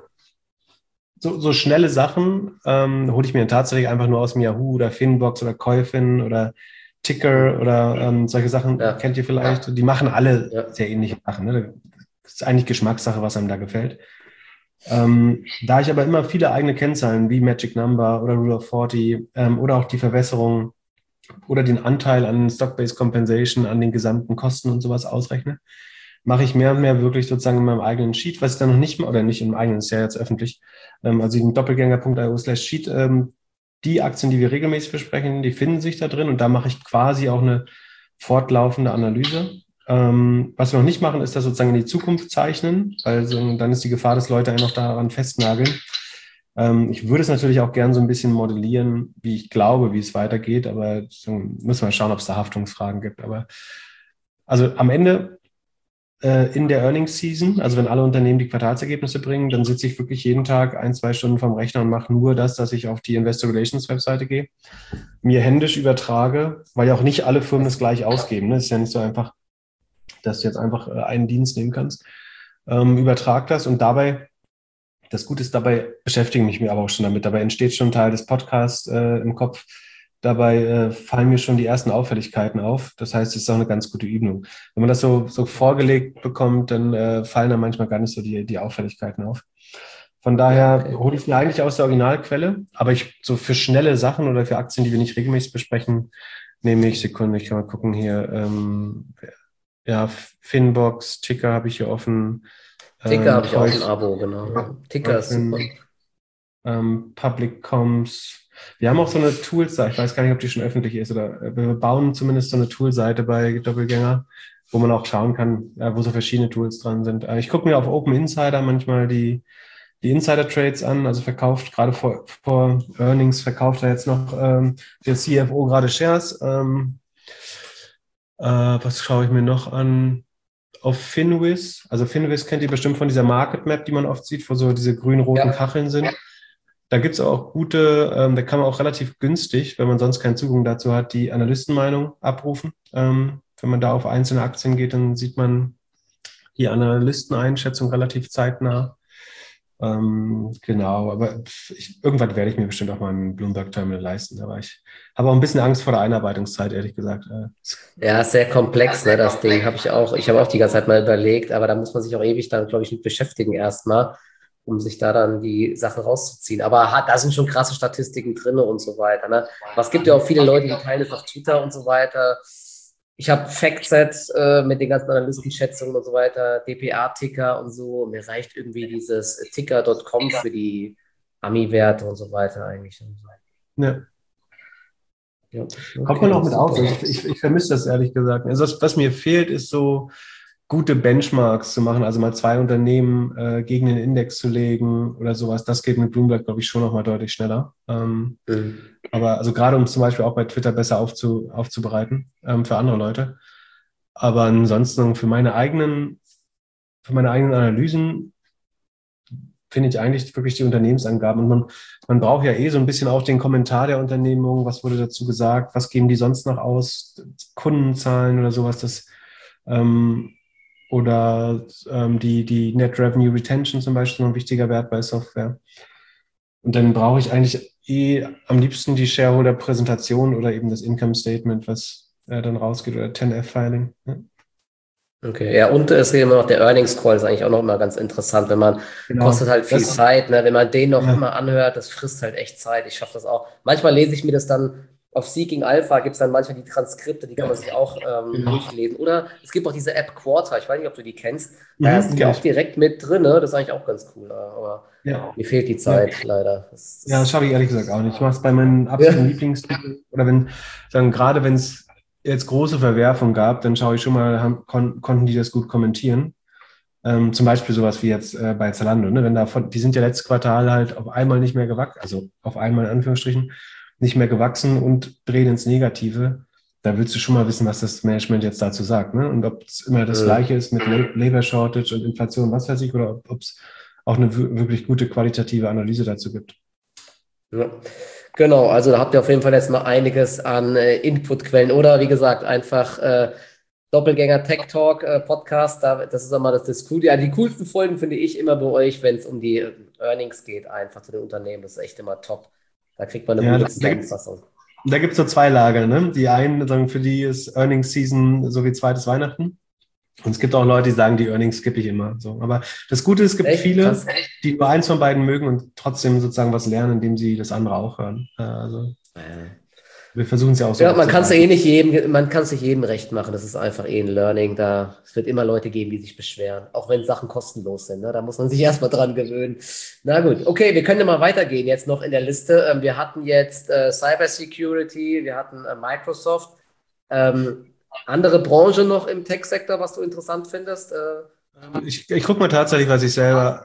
so schnelle Sachen hole ich mir tatsächlich einfach nur aus dem Yahoo oder Finbox oder Koifin oder Ticker oder solche Sachen, kennt ihr vielleicht. Die machen alle sehr ähnliche Sachen. Ne? Das ist eigentlich Geschmackssache, was einem da gefällt. Da ich aber immer viele eigene Kennzahlen wie Magic Number oder Rule of 40 oder auch die Verwässerung oder den Anteil an Stock-Based Compensation, an den gesamten Kosten und sowas ausrechne, mache ich mehr und mehr wirklich sozusagen in meinem eigenen Sheet, was ich dann noch nicht, oder nicht im eigenen, ist ja jetzt öffentlich, also in doppelgänger.io/Sheet, die Aktien, die wir regelmäßig besprechen, die finden sich da drin und da mache ich quasi auch eine fortlaufende Analyse. Was wir noch nicht machen, ist das sozusagen in die Zukunft zeichnen, weil dann ist die Gefahr, dass Leute einen noch daran festnageln. Ich würde es natürlich auch gern so ein bisschen modellieren, wie ich glaube, wie es weitergeht, aber so müssen wir schauen, ob es da Haftungsfragen gibt. Aber also am Ende in der Earnings Season, also wenn alle Unternehmen die Quartalsergebnisse bringen, dann sitze ich wirklich jeden Tag 1, 2 Stunden vorm Rechner und mache nur das, dass ich auf die Investor Relations Webseite gehe, mir händisch übertrage, weil ja auch nicht alle Firmen das gleich ausgeben. Ne? Es ist ja nicht so einfach, dass du jetzt einfach einen Dienst nehmen kannst. Übertrag das und dabei, das Gute ist, dabei beschäftige ich mich aber auch schon damit. Dabei entsteht schon ein Teil des Podcasts im Kopf. Dabei fallen mir schon die ersten Auffälligkeiten auf. Das heißt, es ist auch eine ganz gute Übung. Wenn man das so vorgelegt bekommt, dann fallen da manchmal gar nicht so die Auffälligkeiten auf. Von Ja, daher okay. hole ich mir eigentlich aus der Originalquelle, aber ich so für schnelle Sachen oder für Aktien, die wir nicht regelmäßig besprechen, nehme ich Sekunde, ich kann mal gucken hier, ja, Finbox, Ticker habe ich hier offen, Ticker habe ich auch ein Toys, Abo, genau. Ticker ist super. Dolphin, Public Comms. Wir haben auch so eine Toolseite, ich weiß gar nicht, ob die schon öffentlich ist, oder wir bauen zumindest so eine Toolseite bei Doppelgänger, wo man auch schauen kann, wo so verschiedene Tools dran sind. Ich gucke mir auf Open Insider manchmal die Insider-Trades an, also verkauft, gerade vor Earnings verkauft er jetzt noch der CFO gerade Shares. Was schaue ich mir noch an? Auf Finviz, also Finviz kennt ihr bestimmt von dieser Market Map, die man oft sieht, wo so diese grün-roten Ja, Kacheln sind. Da gibt es auch gute, da kann man auch relativ günstig, wenn man sonst keinen Zugang dazu hat, die Analystenmeinung abrufen. Wenn man da auf einzelne Aktien geht, dann sieht man die Analysteneinschätzung relativ zeitnah. Genau, aber irgendwann werde ich mir bestimmt auch mal ein Bloomberg-Terminal leisten. Aber ich habe auch ein bisschen Angst vor der Einarbeitungszeit, ehrlich gesagt. ja, ist sehr komplex, ne, das Ding. Ich habe auch die ganze Zeit mal überlegt, aber da muss man sich auch ewig dann, glaube ich, mit beschäftigen erstmal, um sich da dann die Sachen rauszuziehen. Aber da sind schon krasse Statistiken drin und so weiter. Ne? Aber es gibt ja auch viele Leute, die teilen es auf Twitter und so weiter. Ich habe Factsets mit den ganzen Analystenschätzungen und so weiter, DPA-Ticker und so. Mir reicht irgendwie dieses Ticker.com für die Ami-Werte und so weiter eigentlich. Ja. Ja, Kommt man auch okay, mit aus. super. Ich vermisse das ehrlich gesagt. Also was mir fehlt, ist so gute Benchmarks zu machen, also mal zwei Unternehmen gegen den Index zu legen oder sowas. Das geht mit Bloomberg, glaube ich, schon noch mal deutlich schneller. Mhm. Aber also gerade um zum Beispiel auch bei Twitter besser aufzubereiten für andere Leute. Aber ansonsten für meine eigenen Analysen finde ich eigentlich wirklich die Unternehmensangaben. Und man braucht ja eh so ein bisschen auch den Kommentar der Unternehmung. Was wurde dazu gesagt? Was geben die sonst noch aus? Kundenzahlen oder sowas. Ähm, die Net Revenue Retention zum Beispiel, noch ein wichtiger Wert bei Software. Und dann brauche ich eigentlich am liebsten die Shareholder-Präsentation oder eben das Income Statement, was dann rausgeht, oder 10F-Filing. Ja. Okay, ja, und es geht immer noch, der Earnings Call ist eigentlich auch noch immer ganz interessant, wenn man, kostet Genau. halt viel Zeit, ne? Wenn man den noch Ja, immer anhört, das frisst halt echt Zeit. Ich schaffe das auch. Manchmal lese ich mir das dann auf Seeking Alpha, gibt es dann manchmal die Transkripte, die kann man sich auch durchlesen. Oder es gibt auch diese App Quarter, ich weiß nicht, ob du die kennst, da sind die kenne auch ich. direkt mit drin, ne? Das ist eigentlich auch ganz cool, aber Ja. mir fehlt die Ja. Zeit leider. Ja, das schaffe ich ehrlich gesagt auch nicht. Ich mache es bei meinen Ja, absoluten Lieblingstiteln oder gerade wenn es jetzt große Verwerfungen gab, dann schaue ich schon mal, konnten die das gut kommentieren. Zum Beispiel sowas wie jetzt bei Zalando, ne? Die sind ja letztes Quartal halt auf einmal nicht mehr gewachsen, also auf einmal in Anführungsstrichen nicht mehr gewachsen und drehen ins Negative. Da willst du schon mal wissen, was das Management jetzt dazu sagt, ne? Und ob es immer das Gleiche ist mit Labor Shortage und Inflation, was weiß ich, oder ob es auch eine wirklich gute qualitative Analyse dazu gibt. ja. Genau, also da habt ihr auf jeden Fall jetzt mal einiges an Inputquellen oder wie gesagt, einfach Doppelgänger Tech Talk Podcast. Das ist immer das Coole. Ja, die coolsten Folgen finde ich immer bei euch, wenn es um die Earnings geht, einfach zu den Unternehmen. Das ist echt immer top. Da kriegt man eine Ja, gute Zusammenfassung. da gibt's so zwei Lager, ne? Die einen sagen, für die ist Earnings Season so wie zweites Weihnachten. Und es gibt auch Leute, die sagen, die Earnings skippe ich immer. So. Aber das Gute ist, es gibt Echt viele, krass. die nur eins von beiden mögen und trotzdem sozusagen was lernen, indem sie das andere auch hören. Also wir versuchen es ja auch so Ja, man kann es ja aufzugreifen. eh nicht jedem, man kann es nicht jedem recht machen. Das ist einfach eh ein Learning. Es wird immer Leute geben, die sich beschweren, auch wenn Sachen kostenlos sind. Ne? Da muss man sich erstmal dran gewöhnen. Na gut, okay, wir können ja mal weitergehen jetzt noch in der Liste. Wir hatten jetzt Cybersecurity, wir hatten Microsoft. andere Branche noch im Tech-Sektor, was du interessant findest? Ich gucke mal tatsächlich, was ich selber,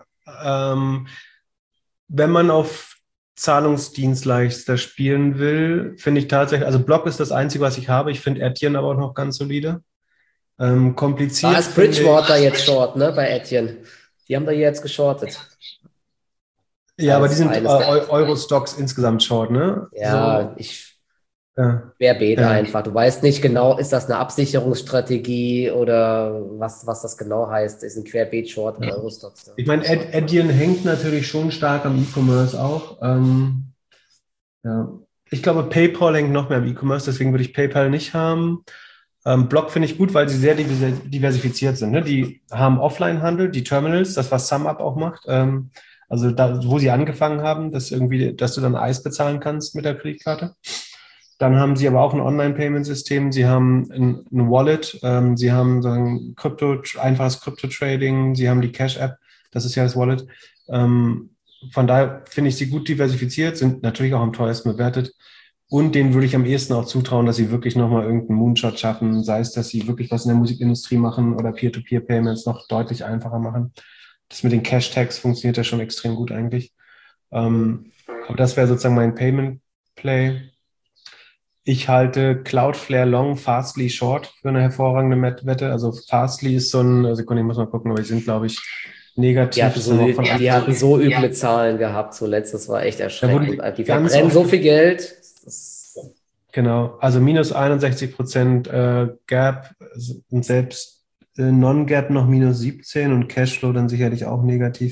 wenn man auf Zahlungsdienstleister spielen will, finde ich tatsächlich, also Block ist das Einzige, was ich habe. Ich finde Etienne aber auch noch ganz solide. Da Kompliziert ist finde Bridgewater ich. jetzt short, ne, bei Etienne. Die haben da jetzt geschortet. Ja, aber die Als sind eines der, Euro-Stocks insgesamt short, ne? ja, So, ich ja, querbeet ja. einfach. Du weißt nicht genau, ist das eine Absicherungsstrategie oder was das genau heißt. Ist ein Querbeet-Short in Eurostocks. Ich meine, Etienne hängt natürlich schon stark am E-Commerce auch. Ja. Ich glaube, PayPal hängt noch mehr am E-Commerce, deswegen würde ich PayPal nicht haben. Block finde ich gut, weil sie sehr diversifiziert sind. Ne? Die haben Offline-Handel, die Terminals, das, was SumUp auch macht. Also da, wo sie angefangen haben, dass du dann Eis bezahlen kannst mit der Kreditkarte. Dann haben sie aber auch ein Online-Payment-System, sie haben ein Wallet, sie haben so ein einfaches Krypto-Trading, sie haben die Cash-App, das ist ja das Wallet. Von daher finde ich sie gut diversifiziert, sind natürlich auch am teuersten bewertet. Und denen würde ich am ehesten auch zutrauen, dass sie wirklich nochmal irgendeinen Moonshot schaffen, sei es, dass sie wirklich was in der Musikindustrie machen oder Peer-to-Peer-Payments noch deutlich einfacher machen. Das mit den Cash-Tags funktioniert ja schon extrem gut eigentlich. Aber das wäre sozusagen mein Payment-Play. Ich halte Cloudflare Long, Fastly Short für eine hervorragende Wette. Also Fastly ist so ein, Sekunde, ich muss mal gucken, aber die sind, glaube ich, negativ. Die hatten so üble Zahlen gehabt zuletzt. Das war echt Da wurde erschreckend. Die ganz verbrennen oft, so viel Geld. genau, also minus 61% Gap und selbst Non-Gap noch minus 17 und Cashflow dann sicherlich auch negativ.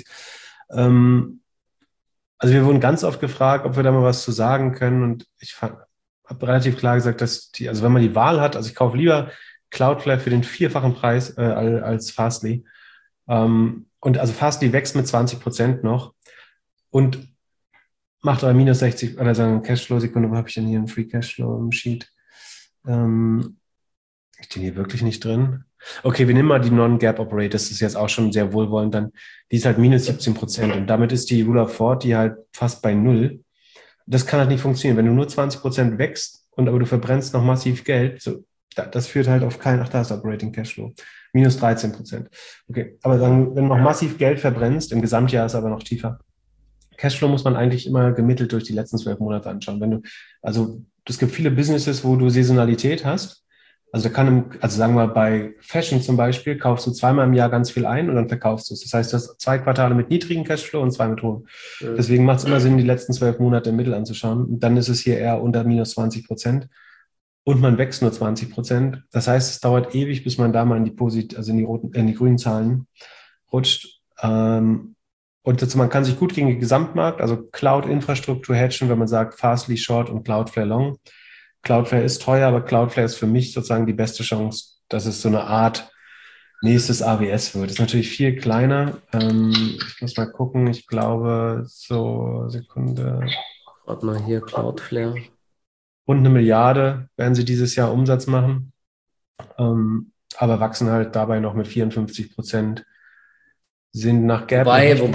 Also wir wurden ganz oft gefragt, ob wir da mal was zu sagen können und ich habe relativ klar gesagt, dass also wenn man die Wahl hat, also ich kaufe lieber Cloudflare für den vierfachen Preis als Fastly. Und also Fastly wächst mit 20% noch und macht aber minus 60 oder sagen Cashflow-Sekunde, wo habe ich denn hier einen Free Cashflow im Sheet? Ist den hier wirklich nicht drin? Okay, wir nehmen mal die Non-Gap Operate, das ist jetzt auch schon sehr wohlwollend, dann die ist halt minus 17% und damit ist die Rule of 40 halt fast bei null. Das kann halt nicht funktionieren. Wenn du nur 20% wächst und aber du verbrennst noch massiv Geld, so, das führt halt auf keinen, ach, da ist Operating Cashflow. Minus 13%. Okay, aber dann, wenn du noch massiv Geld verbrennst, im Gesamtjahr ist aber noch tiefer. Cashflow muss man eigentlich immer gemittelt durch die letzten 12 Monate anschauen. Also es gibt viele Businesses, wo du Saisonalität hast. Also also sagen wir bei Fashion zum Beispiel, kaufst du zweimal im Jahr ganz viel ein und dann verkaufst du es. Das heißt, du hast 2 Quartale mit niedrigem Cashflow und 2 mit hohem. Deswegen macht es immer Sinn, die letzten 12 Monate im Mittel anzuschauen. Und dann ist es hier eher unter minus 20%. Und man wächst nur 20%. Das heißt, es dauert ewig, bis man da mal in in die grünen Zahlen rutscht. Und man kann sich gut gegen den Gesamtmarkt, also Cloud-Infrastruktur hedgen, wenn man sagt Fastly Short und Cloudflare Long. Cloudflare ist teuer, aber Cloudflare ist für mich sozusagen die beste Chance, dass es so eine Art nächstes AWS wird. Ist natürlich viel kleiner. Ich muss mal gucken. Ich glaube, so Sekunde. Warte mal hier, Cloudflare. Rund 1 Milliarde werden sie dieses Jahr Umsatz machen. Aber wachsen halt dabei noch mit 54%. Sind nach Gap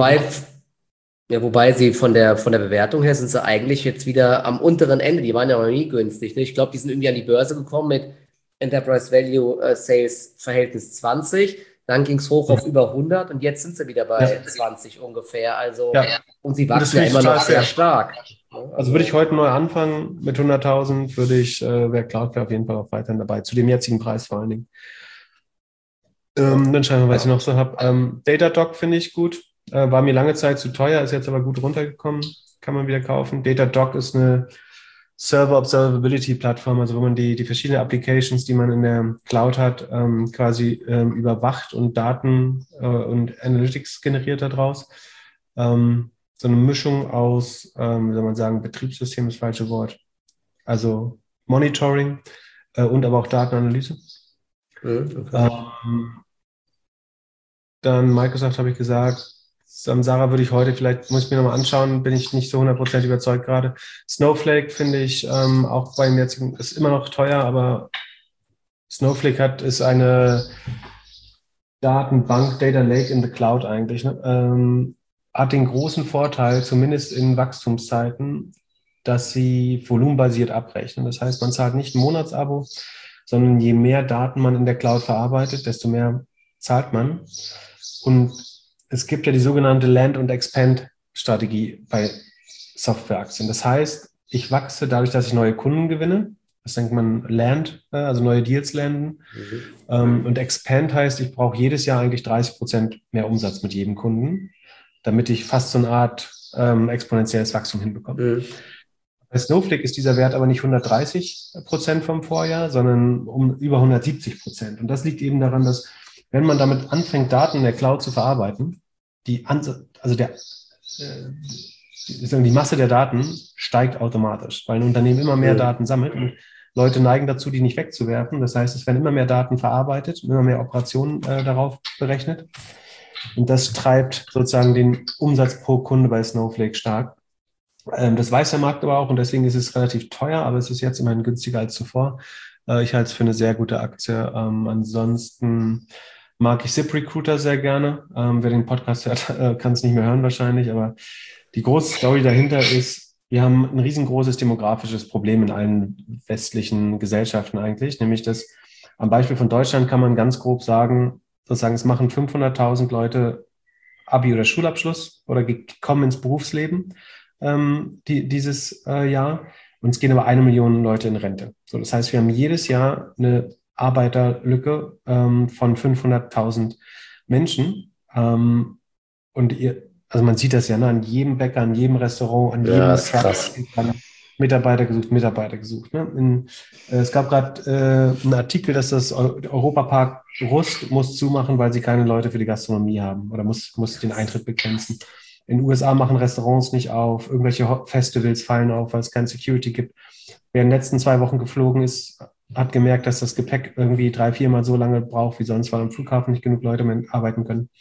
Wobei sie von der Bewertung her sind sie eigentlich jetzt wieder am unteren Ende. Die waren ja noch nie günstig. Ne? Ich glaube, die sind irgendwie an die Börse gekommen mit Enterprise Value Sales Verhältnis 20. Dann ging es hoch auf über 100 und jetzt sind sie wieder bei 20 ungefähr. Also, ja. und sie Und das wachsen ja finde ich immer noch total sehr fair. stark. Also würde ich heute neu anfangen mit 100.000, wäre Cloudflare auf jeden Fall auch weiterhin dabei, zu dem jetzigen Preis vor allen Dingen. Dann schauen wir, was ich noch so habe. Datadog finde ich gut. War mir lange Zeit zu teuer, ist jetzt aber gut runtergekommen. Kann man wieder kaufen. Datadog ist eine Server-Observability-Plattform, also wo man die verschiedenen Applications, die man in der Cloud hat, quasi überwacht und Daten und Analytics generiert daraus. So eine Mischung aus, wie soll man sagen, Betriebssystem ist das falsche Wort. Also Monitoring und aber auch Datenanalyse. Okay. Dann Microsoft habe ich gesagt. Samsara würde ich heute vielleicht, muss ich mir nochmal anschauen, bin ich nicht so 100% überzeugt gerade. Snowflake finde ich auch beim jetzigen, ist immer noch teuer, aber Snowflake ist eine Datenbank, Data Lake in the Cloud eigentlich, ne? Hat den großen Vorteil, zumindest in Wachstumszeiten, dass sie volumenbasiert abrechnen. Das heißt, man zahlt nicht ein Monatsabo, sondern je mehr Daten man in der Cloud verarbeitet, desto mehr zahlt man. Und es gibt ja die sogenannte Land- und Expand-Strategie bei Softwareaktien. Das heißt, ich wachse dadurch, dass ich neue Kunden gewinne. Das nennt man Land, also neue Deals landen. Und Expand heißt, ich brauche jedes Jahr eigentlich 30% mehr Umsatz mit jedem Kunden, damit ich fast so eine Art exponentielles Wachstum hinbekomme. Bei Snowflake ist dieser Wert aber nicht 130% vom Vorjahr, sondern um über 170%. Und das liegt eben daran, dass wenn man damit anfängt, Daten in der Cloud zu verarbeiten, die Masse der Daten steigt automatisch, weil ein Unternehmen immer mehr Daten sammelt und Leute neigen dazu, die nicht wegzuwerfen. Das heißt, es werden immer mehr Daten verarbeitet, immer mehr Operationen darauf berechnet. Und das treibt sozusagen den Umsatz pro Kunde bei Snowflake stark. Das weiß der Markt aber auch und deswegen ist es relativ teuer, aber es ist jetzt immerhin günstiger als zuvor. Ich halte es für eine sehr gute Aktie. Ansonsten mag ich ZipRecruiter sehr gerne. Wer den Podcast hört, kann es nicht mehr hören wahrscheinlich, aber die große Story dahinter ist, wir haben ein riesengroßes demografisches Problem in allen westlichen Gesellschaften eigentlich, nämlich dass am Beispiel von Deutschland kann man ganz grob sagen, sozusagen es machen 500.000 Leute Abi- oder Schulabschluss oder kommen ins Berufsleben dieses Jahr und es gehen aber 1 Million Leute in Rente. So, das heißt, wir haben jedes Jahr eine Arbeiterlücke von 500.000 Menschen und also man sieht das ja, ne, an jedem Bäcker, an jedem Restaurant, an jedem ist krass. Mitarbeiter gesucht. Ne? Es gab gerade einen Artikel, dass das Europapark Rust muss zumachen, weil sie keine Leute für die Gastronomie haben oder muss den Eintritt begrenzen. In den USA machen Restaurants nicht auf, irgendwelche Festivals fallen auf, weil es kein Security gibt. Wer in den letzten 2 Wochen geflogen ist, hat gemerkt, dass das Gepäck irgendwie 3-4 Mal so lange braucht wie sonst, weil am Flughafen nicht genug Leute mehr arbeiten können.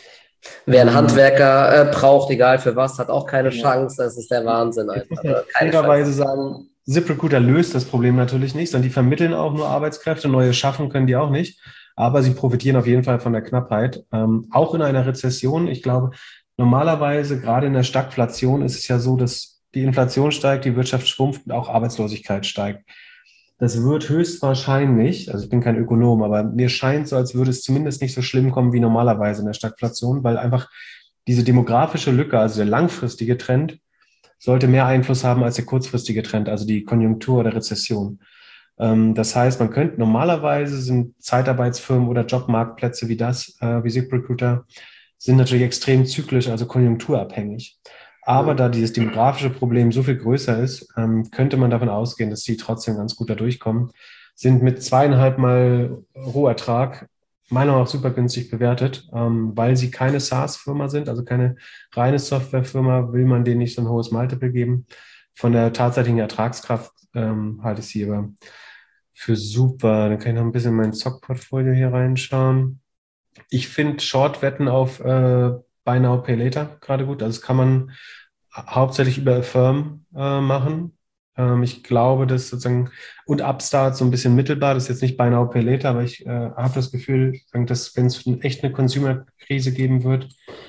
Wer einen Handwerker braucht, egal für was, hat auch keine Chance. Das ist der Wahnsinn einfach. Fairerweise sagen, ZipRecruiter löst das Problem natürlich nicht, sondern die vermitteln auch nur Arbeitskräfte. Neue schaffen können die auch nicht. Aber sie profitieren auf jeden Fall von der Knappheit. Auch in einer Rezession. Ich glaube, normalerweise, gerade in der Stagflation, ist es ja so, dass die Inflation steigt, die Wirtschaft schrumpft und auch Arbeitslosigkeit steigt. Das wird höchstwahrscheinlich, also ich bin kein Ökonom, aber mir scheint so, als würde es zumindest nicht so schlimm kommen wie normalerweise in der Stagflation, weil einfach diese demografische Lücke, also der langfristige Trend, sollte mehr Einfluss haben als der kurzfristige Trend, also die Konjunktur oder Rezession. Das heißt, man könnte normalerweise sind Zeitarbeitsfirmen oder Jobmarktplätze wie wie ZipRecruiter, sind natürlich extrem zyklisch, also konjunkturabhängig. Aber da dieses demografische Problem so viel größer ist, könnte man davon ausgehen, dass sie trotzdem ganz gut da durchkommen. Sind mit 2,5 Mal Rohertrag meiner Meinung nach super günstig bewertet, weil sie keine SaaS-Firma sind, also keine reine Softwarefirma, will man denen nicht so ein hohes Multiple geben. Von der tatsächlichen Ertragskraft halte ich sie aber für super. Dann kann ich noch ein bisschen in mein Zock-Portfolio hier reinschauen. Ich finde Short-Wetten auf Buy Now, Pay Later gerade gut. Also das kann man hauptsächlich über Affirm machen. Ich glaube, dass sozusagen und Upstart so ein bisschen mittelbar, das ist jetzt nicht Buy Now, Pay Later, aber ich habe das Gefühl, dass wenn es echt eine Consumer-Krise geben wird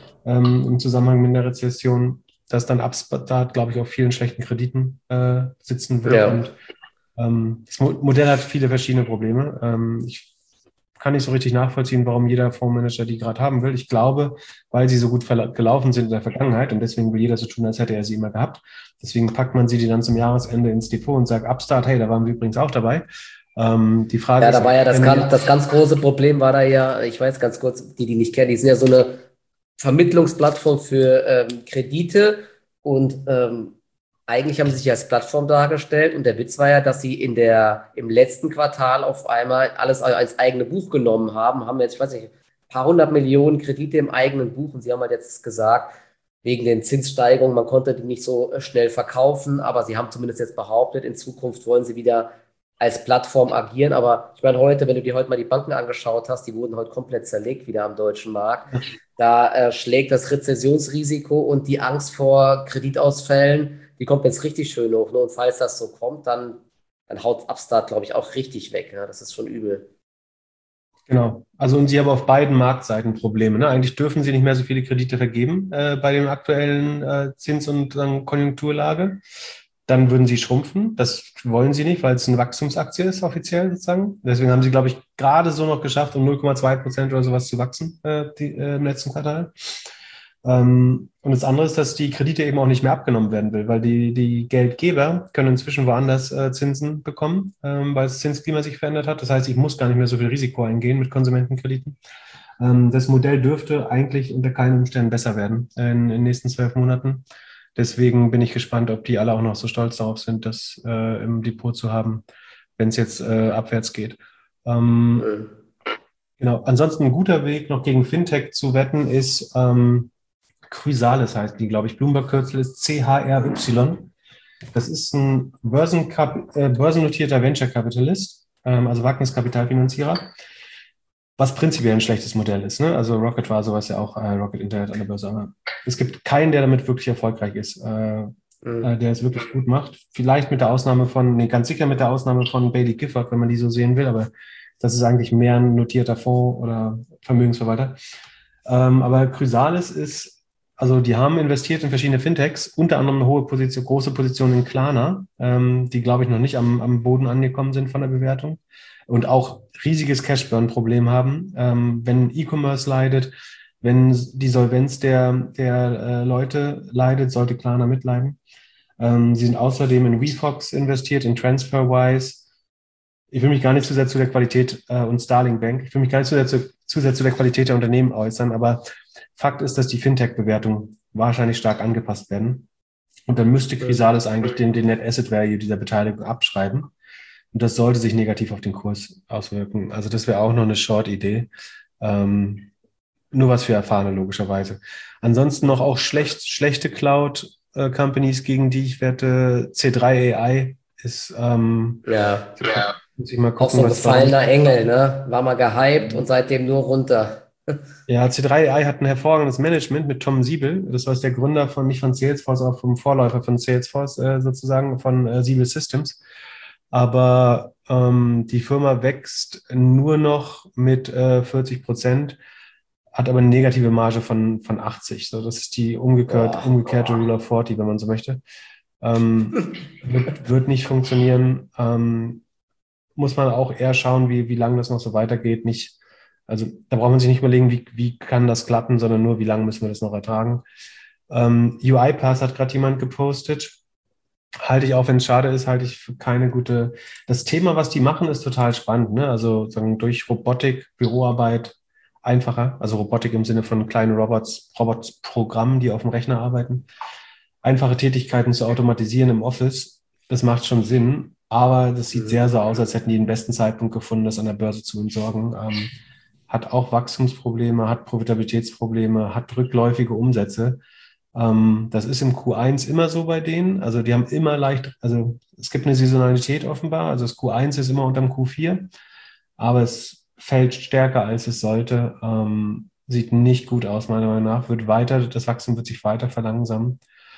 im Zusammenhang mit einer Rezession, dass dann Upstart, glaube ich, auf vielen schlechten Krediten sitzen wird. Ja. Und das Modell hat viele verschiedene Probleme. Ich kann nicht so richtig nachvollziehen, warum jeder Fondsmanager die gerade haben will. Ich glaube, weil sie so gut gelaufen sind in der Vergangenheit und deswegen will jeder so tun, als hätte er sie immer gehabt. Deswegen packt man sie die dann zum Jahresende ins Depot und sagt, Upstart, hey, da waren wir übrigens auch dabei. Die Frage ist, da war ja das ganz große Problem war da ja, ich weiß ganz kurz, die nicht kennen, die sind ja so eine Vermittlungsplattform für Kredite und eigentlich haben sie sich als Plattform dargestellt und der Witz war ja, dass sie im letzten Quartal auf einmal alles als eigene Buch genommen haben jetzt, ich weiß nicht, ein paar 100 Millionen Kredite im eigenen Buch und sie haben halt jetzt gesagt, wegen den Zinssteigerungen, man konnte die nicht so schnell verkaufen, aber sie haben zumindest jetzt behauptet, in Zukunft wollen sie wieder als Plattform agieren, aber ich meine heute, wenn du dir heute mal die Banken angeschaut hast, die wurden heute komplett zerlegt wieder am deutschen Markt, da schlägt das Rezessionsrisiko und die Angst vor Kreditausfällen, die kommt jetzt richtig schön hoch. Ne? Und falls das so kommt, dann haut Upstart, glaube ich, auch richtig weg. Ne? Das ist schon übel. Genau. Also und sie haben auf beiden Marktseiten Probleme. Ne? Eigentlich dürfen sie nicht mehr so viele Kredite vergeben bei dem aktuellen Zins- und Konjunkturlage. dann würden sie schrumpfen. Das wollen sie nicht, weil es eine Wachstumsaktie ist, offiziell sozusagen. Deswegen haben sie, glaube ich, gerade so noch geschafft, um 0,2% oder sowas zu wachsen im letzten Quartal. Und das andere ist, dass die Kredite eben auch nicht mehr abgenommen werden will, weil die Geldgeber können inzwischen woanders Zinsen bekommen, weil das Zinsklima sich verändert hat. Das heißt, ich muss gar nicht mehr so viel Risiko eingehen mit Konsumentenkrediten. Das Modell dürfte eigentlich unter keinen Umständen besser werden in den nächsten 12 Monaten. Deswegen bin ich gespannt, ob die alle auch noch so stolz darauf sind, das im Depot zu haben, wenn es jetzt abwärts geht. Mhm. Genau. Ansonsten ein guter Weg, noch gegen Fintech zu wetten, ist Chrysalis heißt die, glaube ich. Bloomberg-Kürzel ist CHRY. Das ist ein börsennotierter Venture Capitalist, also Wagniskapitalfinanzierer, was prinzipiell ein schlechtes Modell ist. Ne? Also Rocket war sowas ja auch, Rocket Internet an der Börse. Aber es gibt keinen, der damit wirklich erfolgreich ist, der es wirklich gut macht. Vielleicht mit der Ausnahme von, nee, ganz sicher mit der Ausnahme von Bailey Gifford, wenn man die so sehen will, aber das ist eigentlich mehr ein notierter Fonds oder Vermögensverwalter. Aber Chrysalis ist, also die haben investiert in verschiedene Fintechs, unter anderem eine hohe Position, große Position in Klarna, die, glaube ich, noch nicht am Boden angekommen sind von der Bewertung und auch riesiges Cashburn-Problem haben. Wenn E-Commerce leidet, wenn die Solvenz der Leute leidet, sollte Klarna mitleiden. Sie sind außerdem in WeFox investiert, in TransferWise. Ich will mich gar nicht zu sehr zu der Qualität und Starling Bank, ich will mich gar nicht zu sehr zu der Qualität der Unternehmen äußern, aber Fakt ist, dass die Fintech-Bewertungen wahrscheinlich stark angepasst werden. Und dann müsste Chrysalis eigentlich den Net Asset Value dieser Beteiligung abschreiben. Und das sollte sich negativ auf den Kurs auswirken. Also das wäre auch noch eine Short-Idee. Nur was für Erfahrene, logischerweise. Ansonsten noch auch schlechte Cloud-Companies, gegen die ich wette. C3 AI ist, Ja, muss ich mal auch gucken, so ein was da. gefallener Engel, ne? War mal gehypt und seitdem nur runter. Ja, C3 AI hat ein hervorragendes Management mit Tom Siebel. Das war der Gründer von, nicht von Salesforce, aber vom Vorläufer von Salesforce sozusagen, von Siebel Systems. Aber die Firma wächst nur noch mit 40%, hat aber eine negative Marge von 80. So, das ist die Boah. umgekehrte Rule of 40, wenn man so möchte. Wird nicht funktionieren. Muss man auch eher schauen, wie lange das noch so weitergeht. Nicht, also da braucht man sich nicht überlegen, wie kann das klappen, sondern nur, wie lange müssen wir das noch ertragen. UiPath hat gerade jemand gepostet. Halte ich auch, wenn es schade ist, halte ich für keine gute. Das Thema, was die machen, ist total spannend. Ne? Also sagen, durch Robotik, Büroarbeit einfacher. Also Robotik im Sinne von kleinen Robots-Programmen, die auf dem Rechner arbeiten. Einfache Tätigkeiten zu automatisieren im Office, das macht schon Sinn. Aber das sieht sehr so aus, als hätten die den besten Zeitpunkt gefunden, das an der Börse zu entsorgen. Hat auch Wachstumsprobleme, hat Profitabilitätsprobleme, hat rückläufige Umsätze. Das ist im Q1 immer so bei denen. Also die haben immer leicht, also es gibt eine Saisonalität offenbar. Also das Q1 ist immer unterm Q4, aber es fällt stärker, als es sollte. Sieht nicht gut aus, meiner Meinung nach. Das Wachstum wird sich weiter verlangsamen.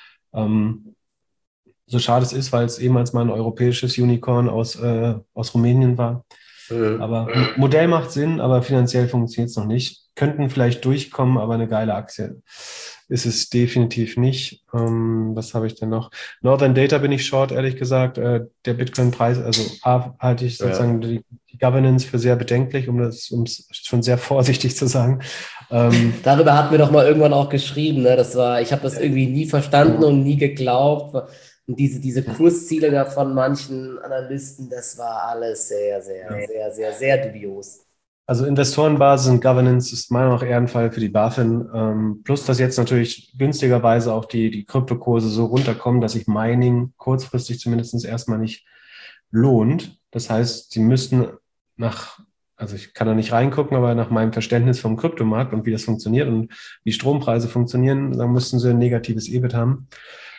So schade es ist, weil es ehemals mal ein europäisches Unicorn aus Rumänien war. Aber Modell macht Sinn, aber finanziell funktioniert es noch nicht. Könnten vielleicht durchkommen, aber eine geile Aktie ist es definitiv nicht. Was habe ich denn noch? Northern Data bin ich short, ehrlich gesagt. Der Bitcoin-Preis, also halte ich sozusagen Ja. die Governance für sehr bedenklich, um es schon sehr vorsichtig zu sagen. Darüber hatten wir doch mal irgendwann auch geschrieben, ne? Ich habe das irgendwie nie verstanden und nie geglaubt. Und diese Kursziele da von manchen Analysten, das war alles sehr, sehr, sehr, sehr, sehr dubios. Also Investorenbasis und Governance ist meiner Meinung nach eher ein Fall für die BaFin. Plus, dass jetzt natürlich günstigerweise auch die Kryptokurse so runterkommen, dass sich Mining kurzfristig zumindest erstmal nicht lohnt. Das heißt, sie müssten also ich kann da nicht reingucken, aber nach meinem Verständnis vom Kryptomarkt und wie das funktioniert und wie Strompreise funktionieren, dann müssten sie ein negatives EBIT haben.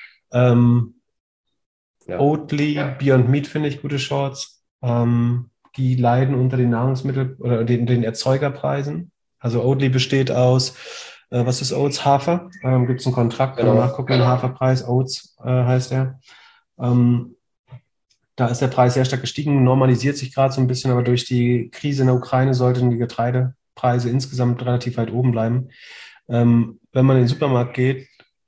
Ja. Oatly, Beyond Meat finde ich gute Shorts. Die leiden unter den Nahrungsmittel- oder den Erzeugerpreisen. Also Oatly besteht aus, was ist Oats? Hafer. Gibt es einen Kontrakt, kann man Genau. nachgucken, den Haferpreis. Oats heißt er. Da ist der Preis sehr stark gestiegen, normalisiert sich gerade so ein bisschen, aber durch die Krise in der Ukraine sollten die Getreidepreise insgesamt relativ weit oben bleiben. Wenn man in den Supermarkt geht,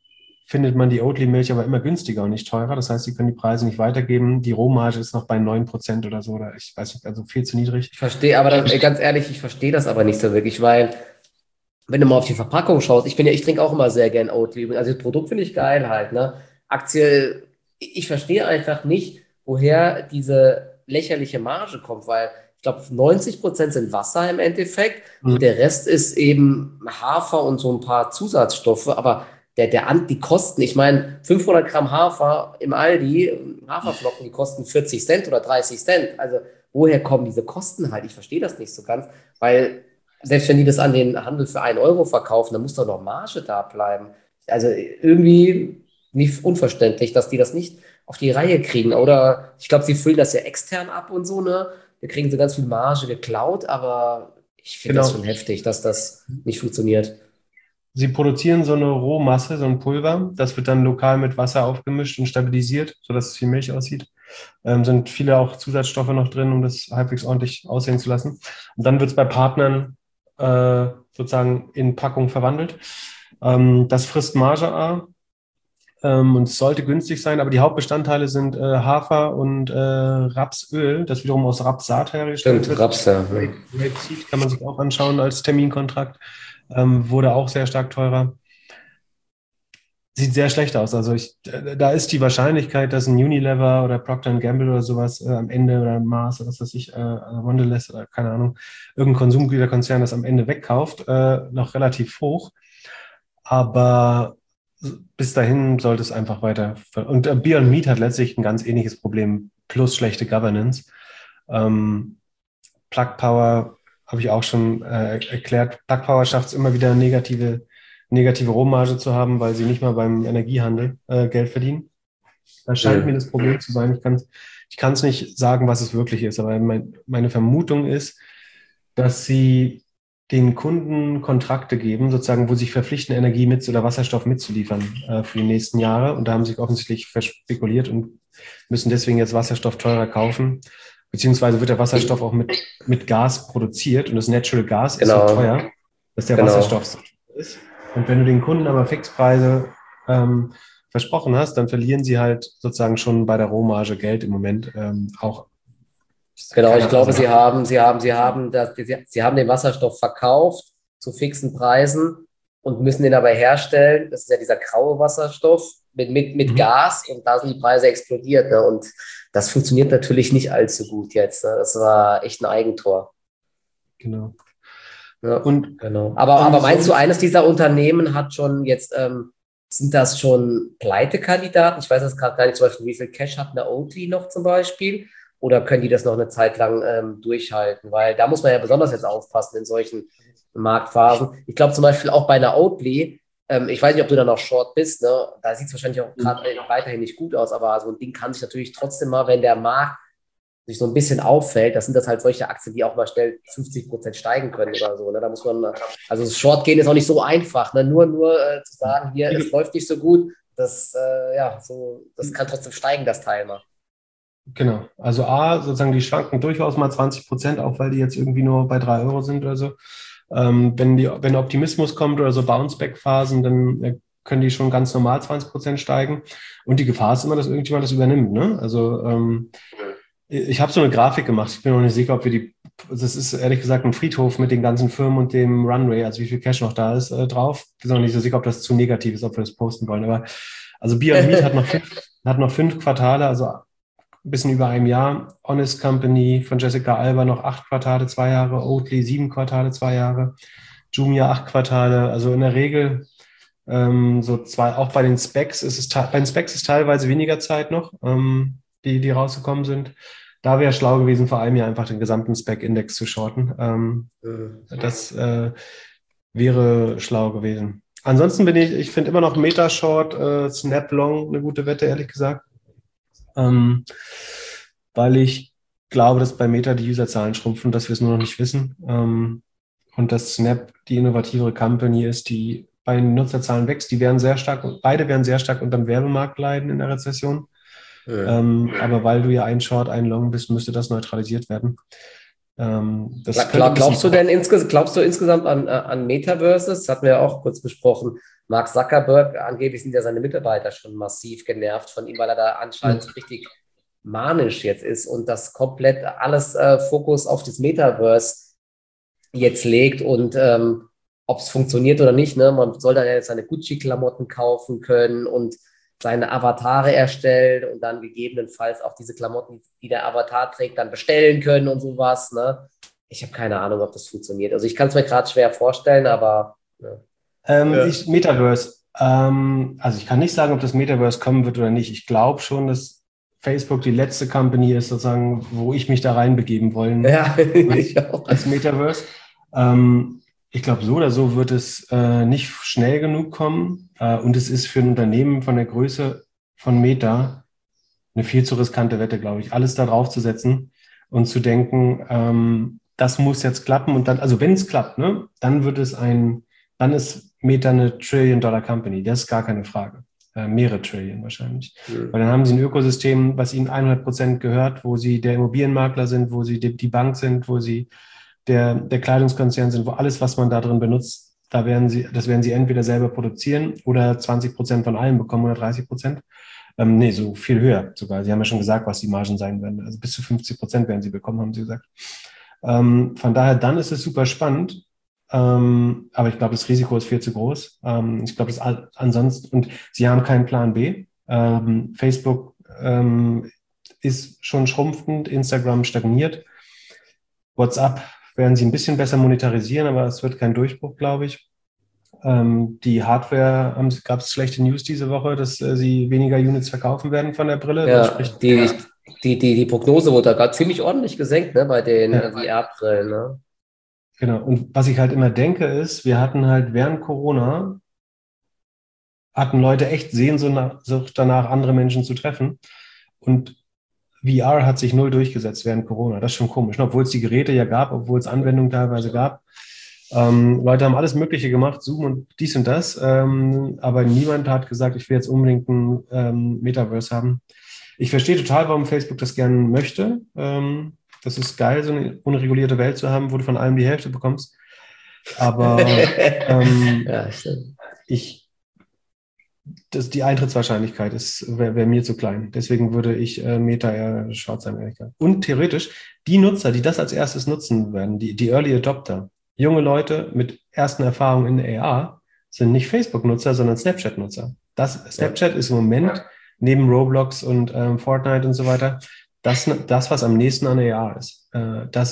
findet man die Oatly-Milch aber immer günstiger und nicht teurer. Das heißt, sie können die Preise nicht weitergeben. Die Rohmarge ist noch bei 9% oder so, oder ich weiß nicht, also viel zu niedrig. Ich verstehe, aber das, ganz ehrlich, ich verstehe das aber nicht so wirklich, weil wenn du mal auf die Verpackung schaust, ich trinke auch immer sehr gern Oatly. Also das Produkt finde ich geil halt, ne? Aktie, ich verstehe einfach nicht, woher diese lächerliche Marge kommt, weil ich glaube, 90% sind Wasser im Endeffekt und der Rest ist eben Hafer und so ein paar Zusatzstoffe, aber die Kosten, ich meine, 500 Gramm Hafer im Aldi, Haferflocken, die kosten 40 Cent oder 30 Cent. Also woher kommen diese Kosten halt? Ich verstehe das nicht so ganz, weil selbst wenn die das an den Handel für 1 Euro verkaufen, dann muss doch noch Marge da bleiben. Also irgendwie nicht unverständlich, dass die das nicht auf die Reihe kriegen. Oder ich glaube, sie füllen das ja extern ab und so, ne? Da kriegen sie ganz viel Marge geklaut, aber ich finde das Genau. schon heftig, dass das nicht funktioniert. Sie produzieren so eine Rohmasse, so ein Pulver. Das wird dann lokal mit Wasser aufgemischt und stabilisiert, sodass es wie Milch aussieht. Sind viele auch Zusatzstoffe noch drin, um das halbwegs ordentlich aussehen zu lassen. Und dann wird es bei Partnern sozusagen in Packung verwandelt. Das frisst Marge A, und es sollte günstig sein, aber die Hauptbestandteile sind Hafer und Rapsöl, das wiederum aus Rapssaat hergestellt Stimmt, wird. Raps, ja. Rapeseed kann man sich auch anschauen als Terminkontrakt. Wurde auch sehr stark teurer. Sieht sehr schlecht aus. Also da ist die Wahrscheinlichkeit, dass ein Unilever oder Procter Gamble oder sowas am Ende oder Mars oder was weiß ich, Mondelez oder keine Ahnung, irgendein Konsumgüterkonzern das am Ende wegkauft, noch relativ hoch. Aber bis dahin sollte es einfach weiter. Und Beyond Meat hat letztlich ein ganz ähnliches Problem, plus schlechte Governance. Plug Power habe ich auch schon erklärt. Plug Power schafft es immer wieder negative Rohmarge zu haben, weil sie nicht mal beim Energiehandel Geld verdienen. Das scheint mir das Problem zu sein. Ich kann es nicht sagen, was es wirklich ist, aber meine Vermutung ist, dass sie den Kunden Kontrakte geben, sozusagen, wo sie sich verpflichten, Energie mit oder Wasserstoff mitzuliefern für die nächsten Jahre. Und da haben sie sich offensichtlich verspekuliert und müssen deswegen jetzt Wasserstoff teurer kaufen. Beziehungsweise wird der Wasserstoff auch mit Gas produziert und das Natural Gas ist so teuer, dass der Wasserstoff so teuer ist. Und wenn du den Kunden aber Fixpreise versprochen hast, dann verlieren sie halt sozusagen schon bei der Rohmarge Geld im Moment auch. Genau, ich glaube, sie haben den Wasserstoff verkauft zu fixen Preisen und müssen den aber herstellen. Das ist ja dieser graue Wasserstoff mit Gas und da sind die Preise explodiert. Ne? Und das funktioniert natürlich nicht allzu gut jetzt. Ne? Das war echt ein Eigentor. Genau. Ja, und genau. Aber meinst du, eines dieser Unternehmen hat schon jetzt, sind das schon Pleitekandidaten? Ich weiß jetzt gerade gar nicht, zum Beispiel, wie viel Cash hat eine Oatly noch zum Beispiel? Oder können die das noch eine Zeit lang durchhalten? Weil da muss man ja besonders jetzt aufpassen in solchen Marktphasen. Ich glaube zum Beispiel auch bei einer Oatly, ich weiß nicht, ob du da noch Short bist, ne? Da sieht es wahrscheinlich auch gerade weiterhin nicht gut aus, aber so ein Ding kann sich natürlich trotzdem mal, wenn der Markt sich so ein bisschen auffällt, das sind das halt solche Aktien, die auch mal schnell 50% steigen können oder so. Ne? Da muss man, also das Short gehen ist auch nicht so einfach. Ne? Nur zu sagen, hier, es läuft nicht so gut, das kann trotzdem steigen, das Teil mal. Genau. Also sozusagen die schwanken durchaus mal 20%, auch weil die jetzt irgendwie nur bei 3 Euro sind oder so. Wenn Optimismus kommt oder so Bounce-Back-Phasen, dann können die schon ganz normal 20% steigen. Und die Gefahr ist immer, dass irgendjemand das übernimmt. Ne? Also ich habe so eine Grafik gemacht. Ich bin noch nicht sicher, ob wir das ist ehrlich gesagt ein Friedhof mit den ganzen Firmen und dem Runway, also wie viel Cash noch da ist, drauf. Ich bin noch nicht so sicher, ob das zu negativ ist, ob wir das posten wollen. Aber also Beyond Meat hat noch 5 Quartale, also ein bisschen über einem Jahr. Honest Company von Jessica Alba noch 8 Quartale, 2 Jahre. Oatly 7 Quartale, 2 Jahre. Jumia 8 Quartale. Also in der Regel auch bei den Specs bei den Specs ist teilweise weniger Zeit noch, die rausgekommen sind. Da wäre schlau gewesen, vor einem Jahr einfach den gesamten Spec-Index zu shorten. Das wäre schlau gewesen. Ansonsten ich finde immer noch Meta-Short, Snap Long eine gute Wette, ehrlich gesagt. Weil ich glaube, dass bei Meta die Userzahlen schrumpfen, dass wir es nur noch nicht wissen. Und dass Snap die innovativere Company ist, die bei den Nutzerzahlen wächst. Beide werden sehr stark unter dem Werbemarkt leiden in der Rezession. Aber weil du ja ein Short, ein Long bist, müsste das neutralisiert werden. Glaubst du insgesamt an Metaverses? Das hatten wir ja auch kurz besprochen. Mark Zuckerberg, angeblich sind ja seine Mitarbeiter schon massiv genervt von ihm, weil er da anscheinend so richtig manisch jetzt ist und das komplett alles Fokus auf das Metaverse jetzt legt und ob es funktioniert oder nicht, ne? Man soll dann ja jetzt seine Gucci-Klamotten kaufen können und seine Avatare erstellen und dann gegebenenfalls auch diese Klamotten, die der Avatar trägt, dann bestellen können und sowas, ne? Ich habe keine Ahnung, ob das funktioniert. Also ich kann es mir gerade schwer vorstellen, aber ne. Metaverse. Also ich kann nicht sagen, ob das Metaverse kommen wird oder nicht. Ich glaube schon, dass Facebook die letzte Company ist, sozusagen, wo ich mich da reinbegeben wollen Ja, ich auch. als Metaverse. Ich glaube, so oder so wird es nicht schnell genug kommen. Und es ist für ein Unternehmen von der Größe von Meta eine viel zu riskante Wette, glaube ich, alles da drauf zu setzen und zu denken, das muss jetzt klappen. Und dann, also wenn es klappt, ne, dann dann ist Meta eine Trillion-Dollar-Company. Das ist gar keine Frage. Mehrere Trillion wahrscheinlich. Weil dann haben sie ein Ökosystem, was ihnen 100% gehört, wo sie der Immobilienmakler sind, wo sie die Bank sind, wo sie der Kleidungskonzern sind, wo alles, was man da drin benutzt, das werden sie entweder selber produzieren oder 20% von allem bekommen oder 30%. Nee, so viel höher sogar. Sie haben ja schon gesagt, was die Margen sein werden. Also bis zu 50% werden sie bekommen, haben sie gesagt. Von daher, dann ist es super spannend. Aber ich glaube, das Risiko ist viel zu groß. Ich glaube, das ansonsten, und sie haben keinen Plan B. Facebook ist schon schrumpfend, Instagram stagniert. WhatsApp werden sie ein bisschen besser monetarisieren, aber es wird kein Durchbruch, glaube ich. Die Hardware, gab es schlechte News diese Woche, dass sie weniger Units verkaufen werden von der Brille. Ja, die Prognose wurde da gerade ziemlich ordentlich gesenkt, ne, bei den VR-Brillen, ne? Genau. Und was ich halt immer denke, ist, wir hatten halt während Corona, hatten Leute echt Sehnsucht danach, andere Menschen zu treffen. Und VR hat sich null durchgesetzt während Corona. Das ist schon komisch, ne? Obwohl es die Geräte ja gab, obwohl es Anwendungen teilweise gab. Leute haben alles Mögliche gemacht, Zoom und dies und das, aber niemand hat gesagt, ich will jetzt unbedingt ein Metaverse haben. Ich verstehe total, warum Facebook das gerne möchte. Das ist geil, so eine unregulierte Welt zu haben, wo du von allem die Hälfte bekommst. Aber Ja, stimmt. Die Eintrittswahrscheinlichkeit wäre mir zu klein. Deswegen würde ich Meta eher schwarz sein, ehrlich gesagt. Und theoretisch, die Nutzer, die das als erstes nutzen werden, die Early Adopter, junge Leute mit ersten Erfahrungen in AR, sind nicht Facebook-Nutzer, sondern Snapchat-Nutzer. Snapchat ist im Moment neben Roblox und Fortnite und so weiter das, was am nächsten an AR ist. Das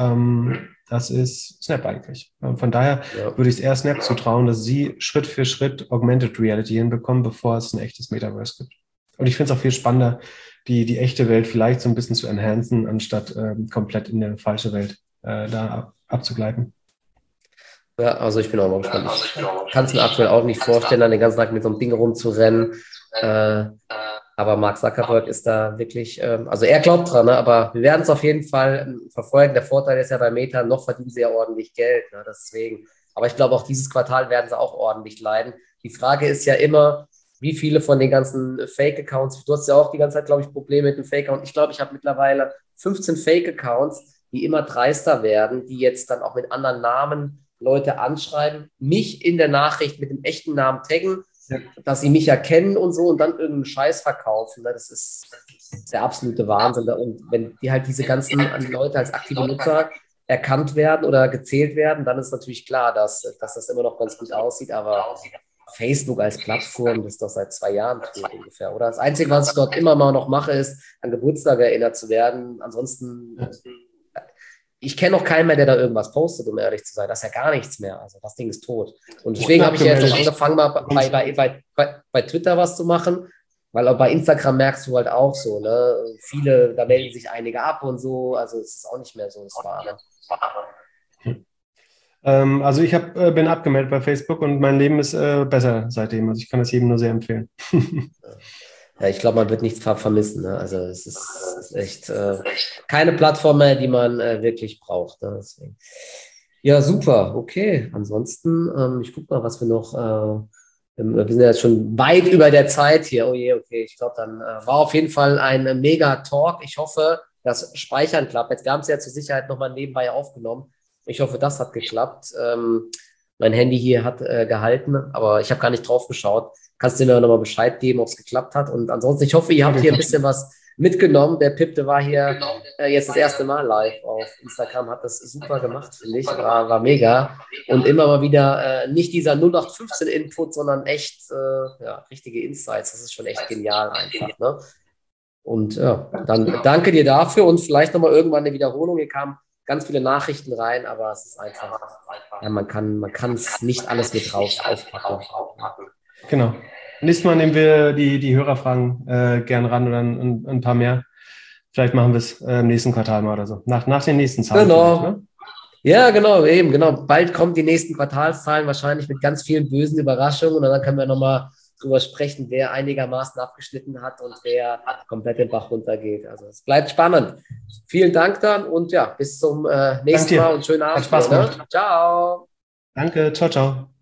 ist Snap eigentlich. Von daher würde ich es eher Snap zutrauen, dass sie Schritt für Schritt Augmented Reality hinbekommen, bevor es ein echtes Metaverse gibt. Und ich finde es auch viel spannender, die echte Welt vielleicht so ein bisschen zu enhancen, anstatt komplett in eine falsche Welt da abzugleiten. Ja, also ich bin auch mal gespannt. Ich kann es mir aktuell auch nicht vorstellen, dann den ganzen Tag mit so einem Ding rumzurennen. Aber Mark Zuckerberg ist da wirklich, also er glaubt dran, ne? Aber wir werden es auf jeden Fall verfolgen. Der Vorteil ist ja bei Meta, noch verdienen sie ja ordentlich Geld, ne? Deswegen. Aber ich glaube, auch dieses Quartal werden sie auch ordentlich leiden. Die Frage ist ja immer, wie viele von den ganzen Fake-Accounts, du hast ja auch die ganze Zeit, glaube ich, Probleme mit dem Fake-Account. Ich glaube, ich habe mittlerweile 15 Fake-Accounts, die immer dreister werden, die jetzt dann auch mit anderen Namen Leute anschreiben, mich in der Nachricht mit dem echten Namen taggen, dass sie mich erkennen und so und dann irgendeinen Scheiß verkaufen. Das ist der absolute Wahnsinn. Und wenn die halt diese ganzen Leute als aktive Nutzer erkannt werden oder gezählt werden, dann ist natürlich klar, dass das immer noch ganz gut aussieht. Aber Facebook als Plattform, das ist doch seit 2 Jahren tot ungefähr, oder? Das Einzige, was ich dort immer mal noch mache, ist, an Geburtstage erinnert zu werden. Ansonsten ich kenne noch keinen mehr, der da irgendwas postet, um ehrlich zu sein. Das ist ja gar nichts mehr. Also das Ding ist tot. Und deswegen habe ich ja jetzt auch angefangen, mal bei Twitter was zu machen, weil auch bei Instagram merkst du halt auch so, ne? Viele, da melden sich einige ab und so. Also es ist auch nicht mehr so das Wahre. Also ich bin abgemeldet bei Facebook und mein Leben ist besser seitdem. Also ich kann das jedem nur sehr empfehlen. Ja, ich glaube, man wird nichts vermissen. Ne? Also es ist echt keine Plattform mehr, die man wirklich braucht. Ne? Deswegen. Ja, super. Okay. Ansonsten, ich gucke mal, was wir noch. Wir sind ja jetzt schon weit über der Zeit hier. Oh je, okay. Ich glaube, dann war auf jeden Fall ein mega Talk. Ich hoffe, das Speichern klappt. Jetzt haben Sie ja zur Sicherheit nochmal nebenbei aufgenommen. Ich hoffe, das hat geklappt. Mein Handy hier hat gehalten, aber ich habe gar nicht drauf geschaut. Kannst du mir nochmal Bescheid geben, ob es geklappt hat? Und ansonsten, ich hoffe, ihr habt hier ein bisschen was mitgenommen. Der Pip, der war hier jetzt das erste Mal live auf Instagram, hat das super gemacht, finde ich. War mega. Und immer mal wieder nicht dieser 0815-Input, sondern echt ja, richtige Insights. Das ist schon echt genial einfach. Ne? Und ja, dann danke dir dafür und vielleicht nochmal irgendwann eine Wiederholung. Hier kamen ganz viele Nachrichten rein, aber es ist einfach, ja, man kann es nicht alles mit drauf aufpacken. Genau. Nächstes Mal nehmen wir die Hörerfragen gern ran oder ein paar mehr. Vielleicht machen wir es im nächsten Quartal mal oder so. Nach den nächsten Zahlen. Genau. Ne? Ja, genau, eben, genau. Bald kommen die nächsten Quartalszahlen, wahrscheinlich mit ganz vielen bösen Überraschungen. Und dann können wir nochmal drüber sprechen, wer einigermaßen abgeschnitten hat und wer komplett den Bach runtergeht. Also es bleibt spannend. Vielen Dank dann und ja, bis zum nächsten Mal und schönen Abend. Hat Spaß gemacht. Ne? Ciao. Danke, ciao, ciao.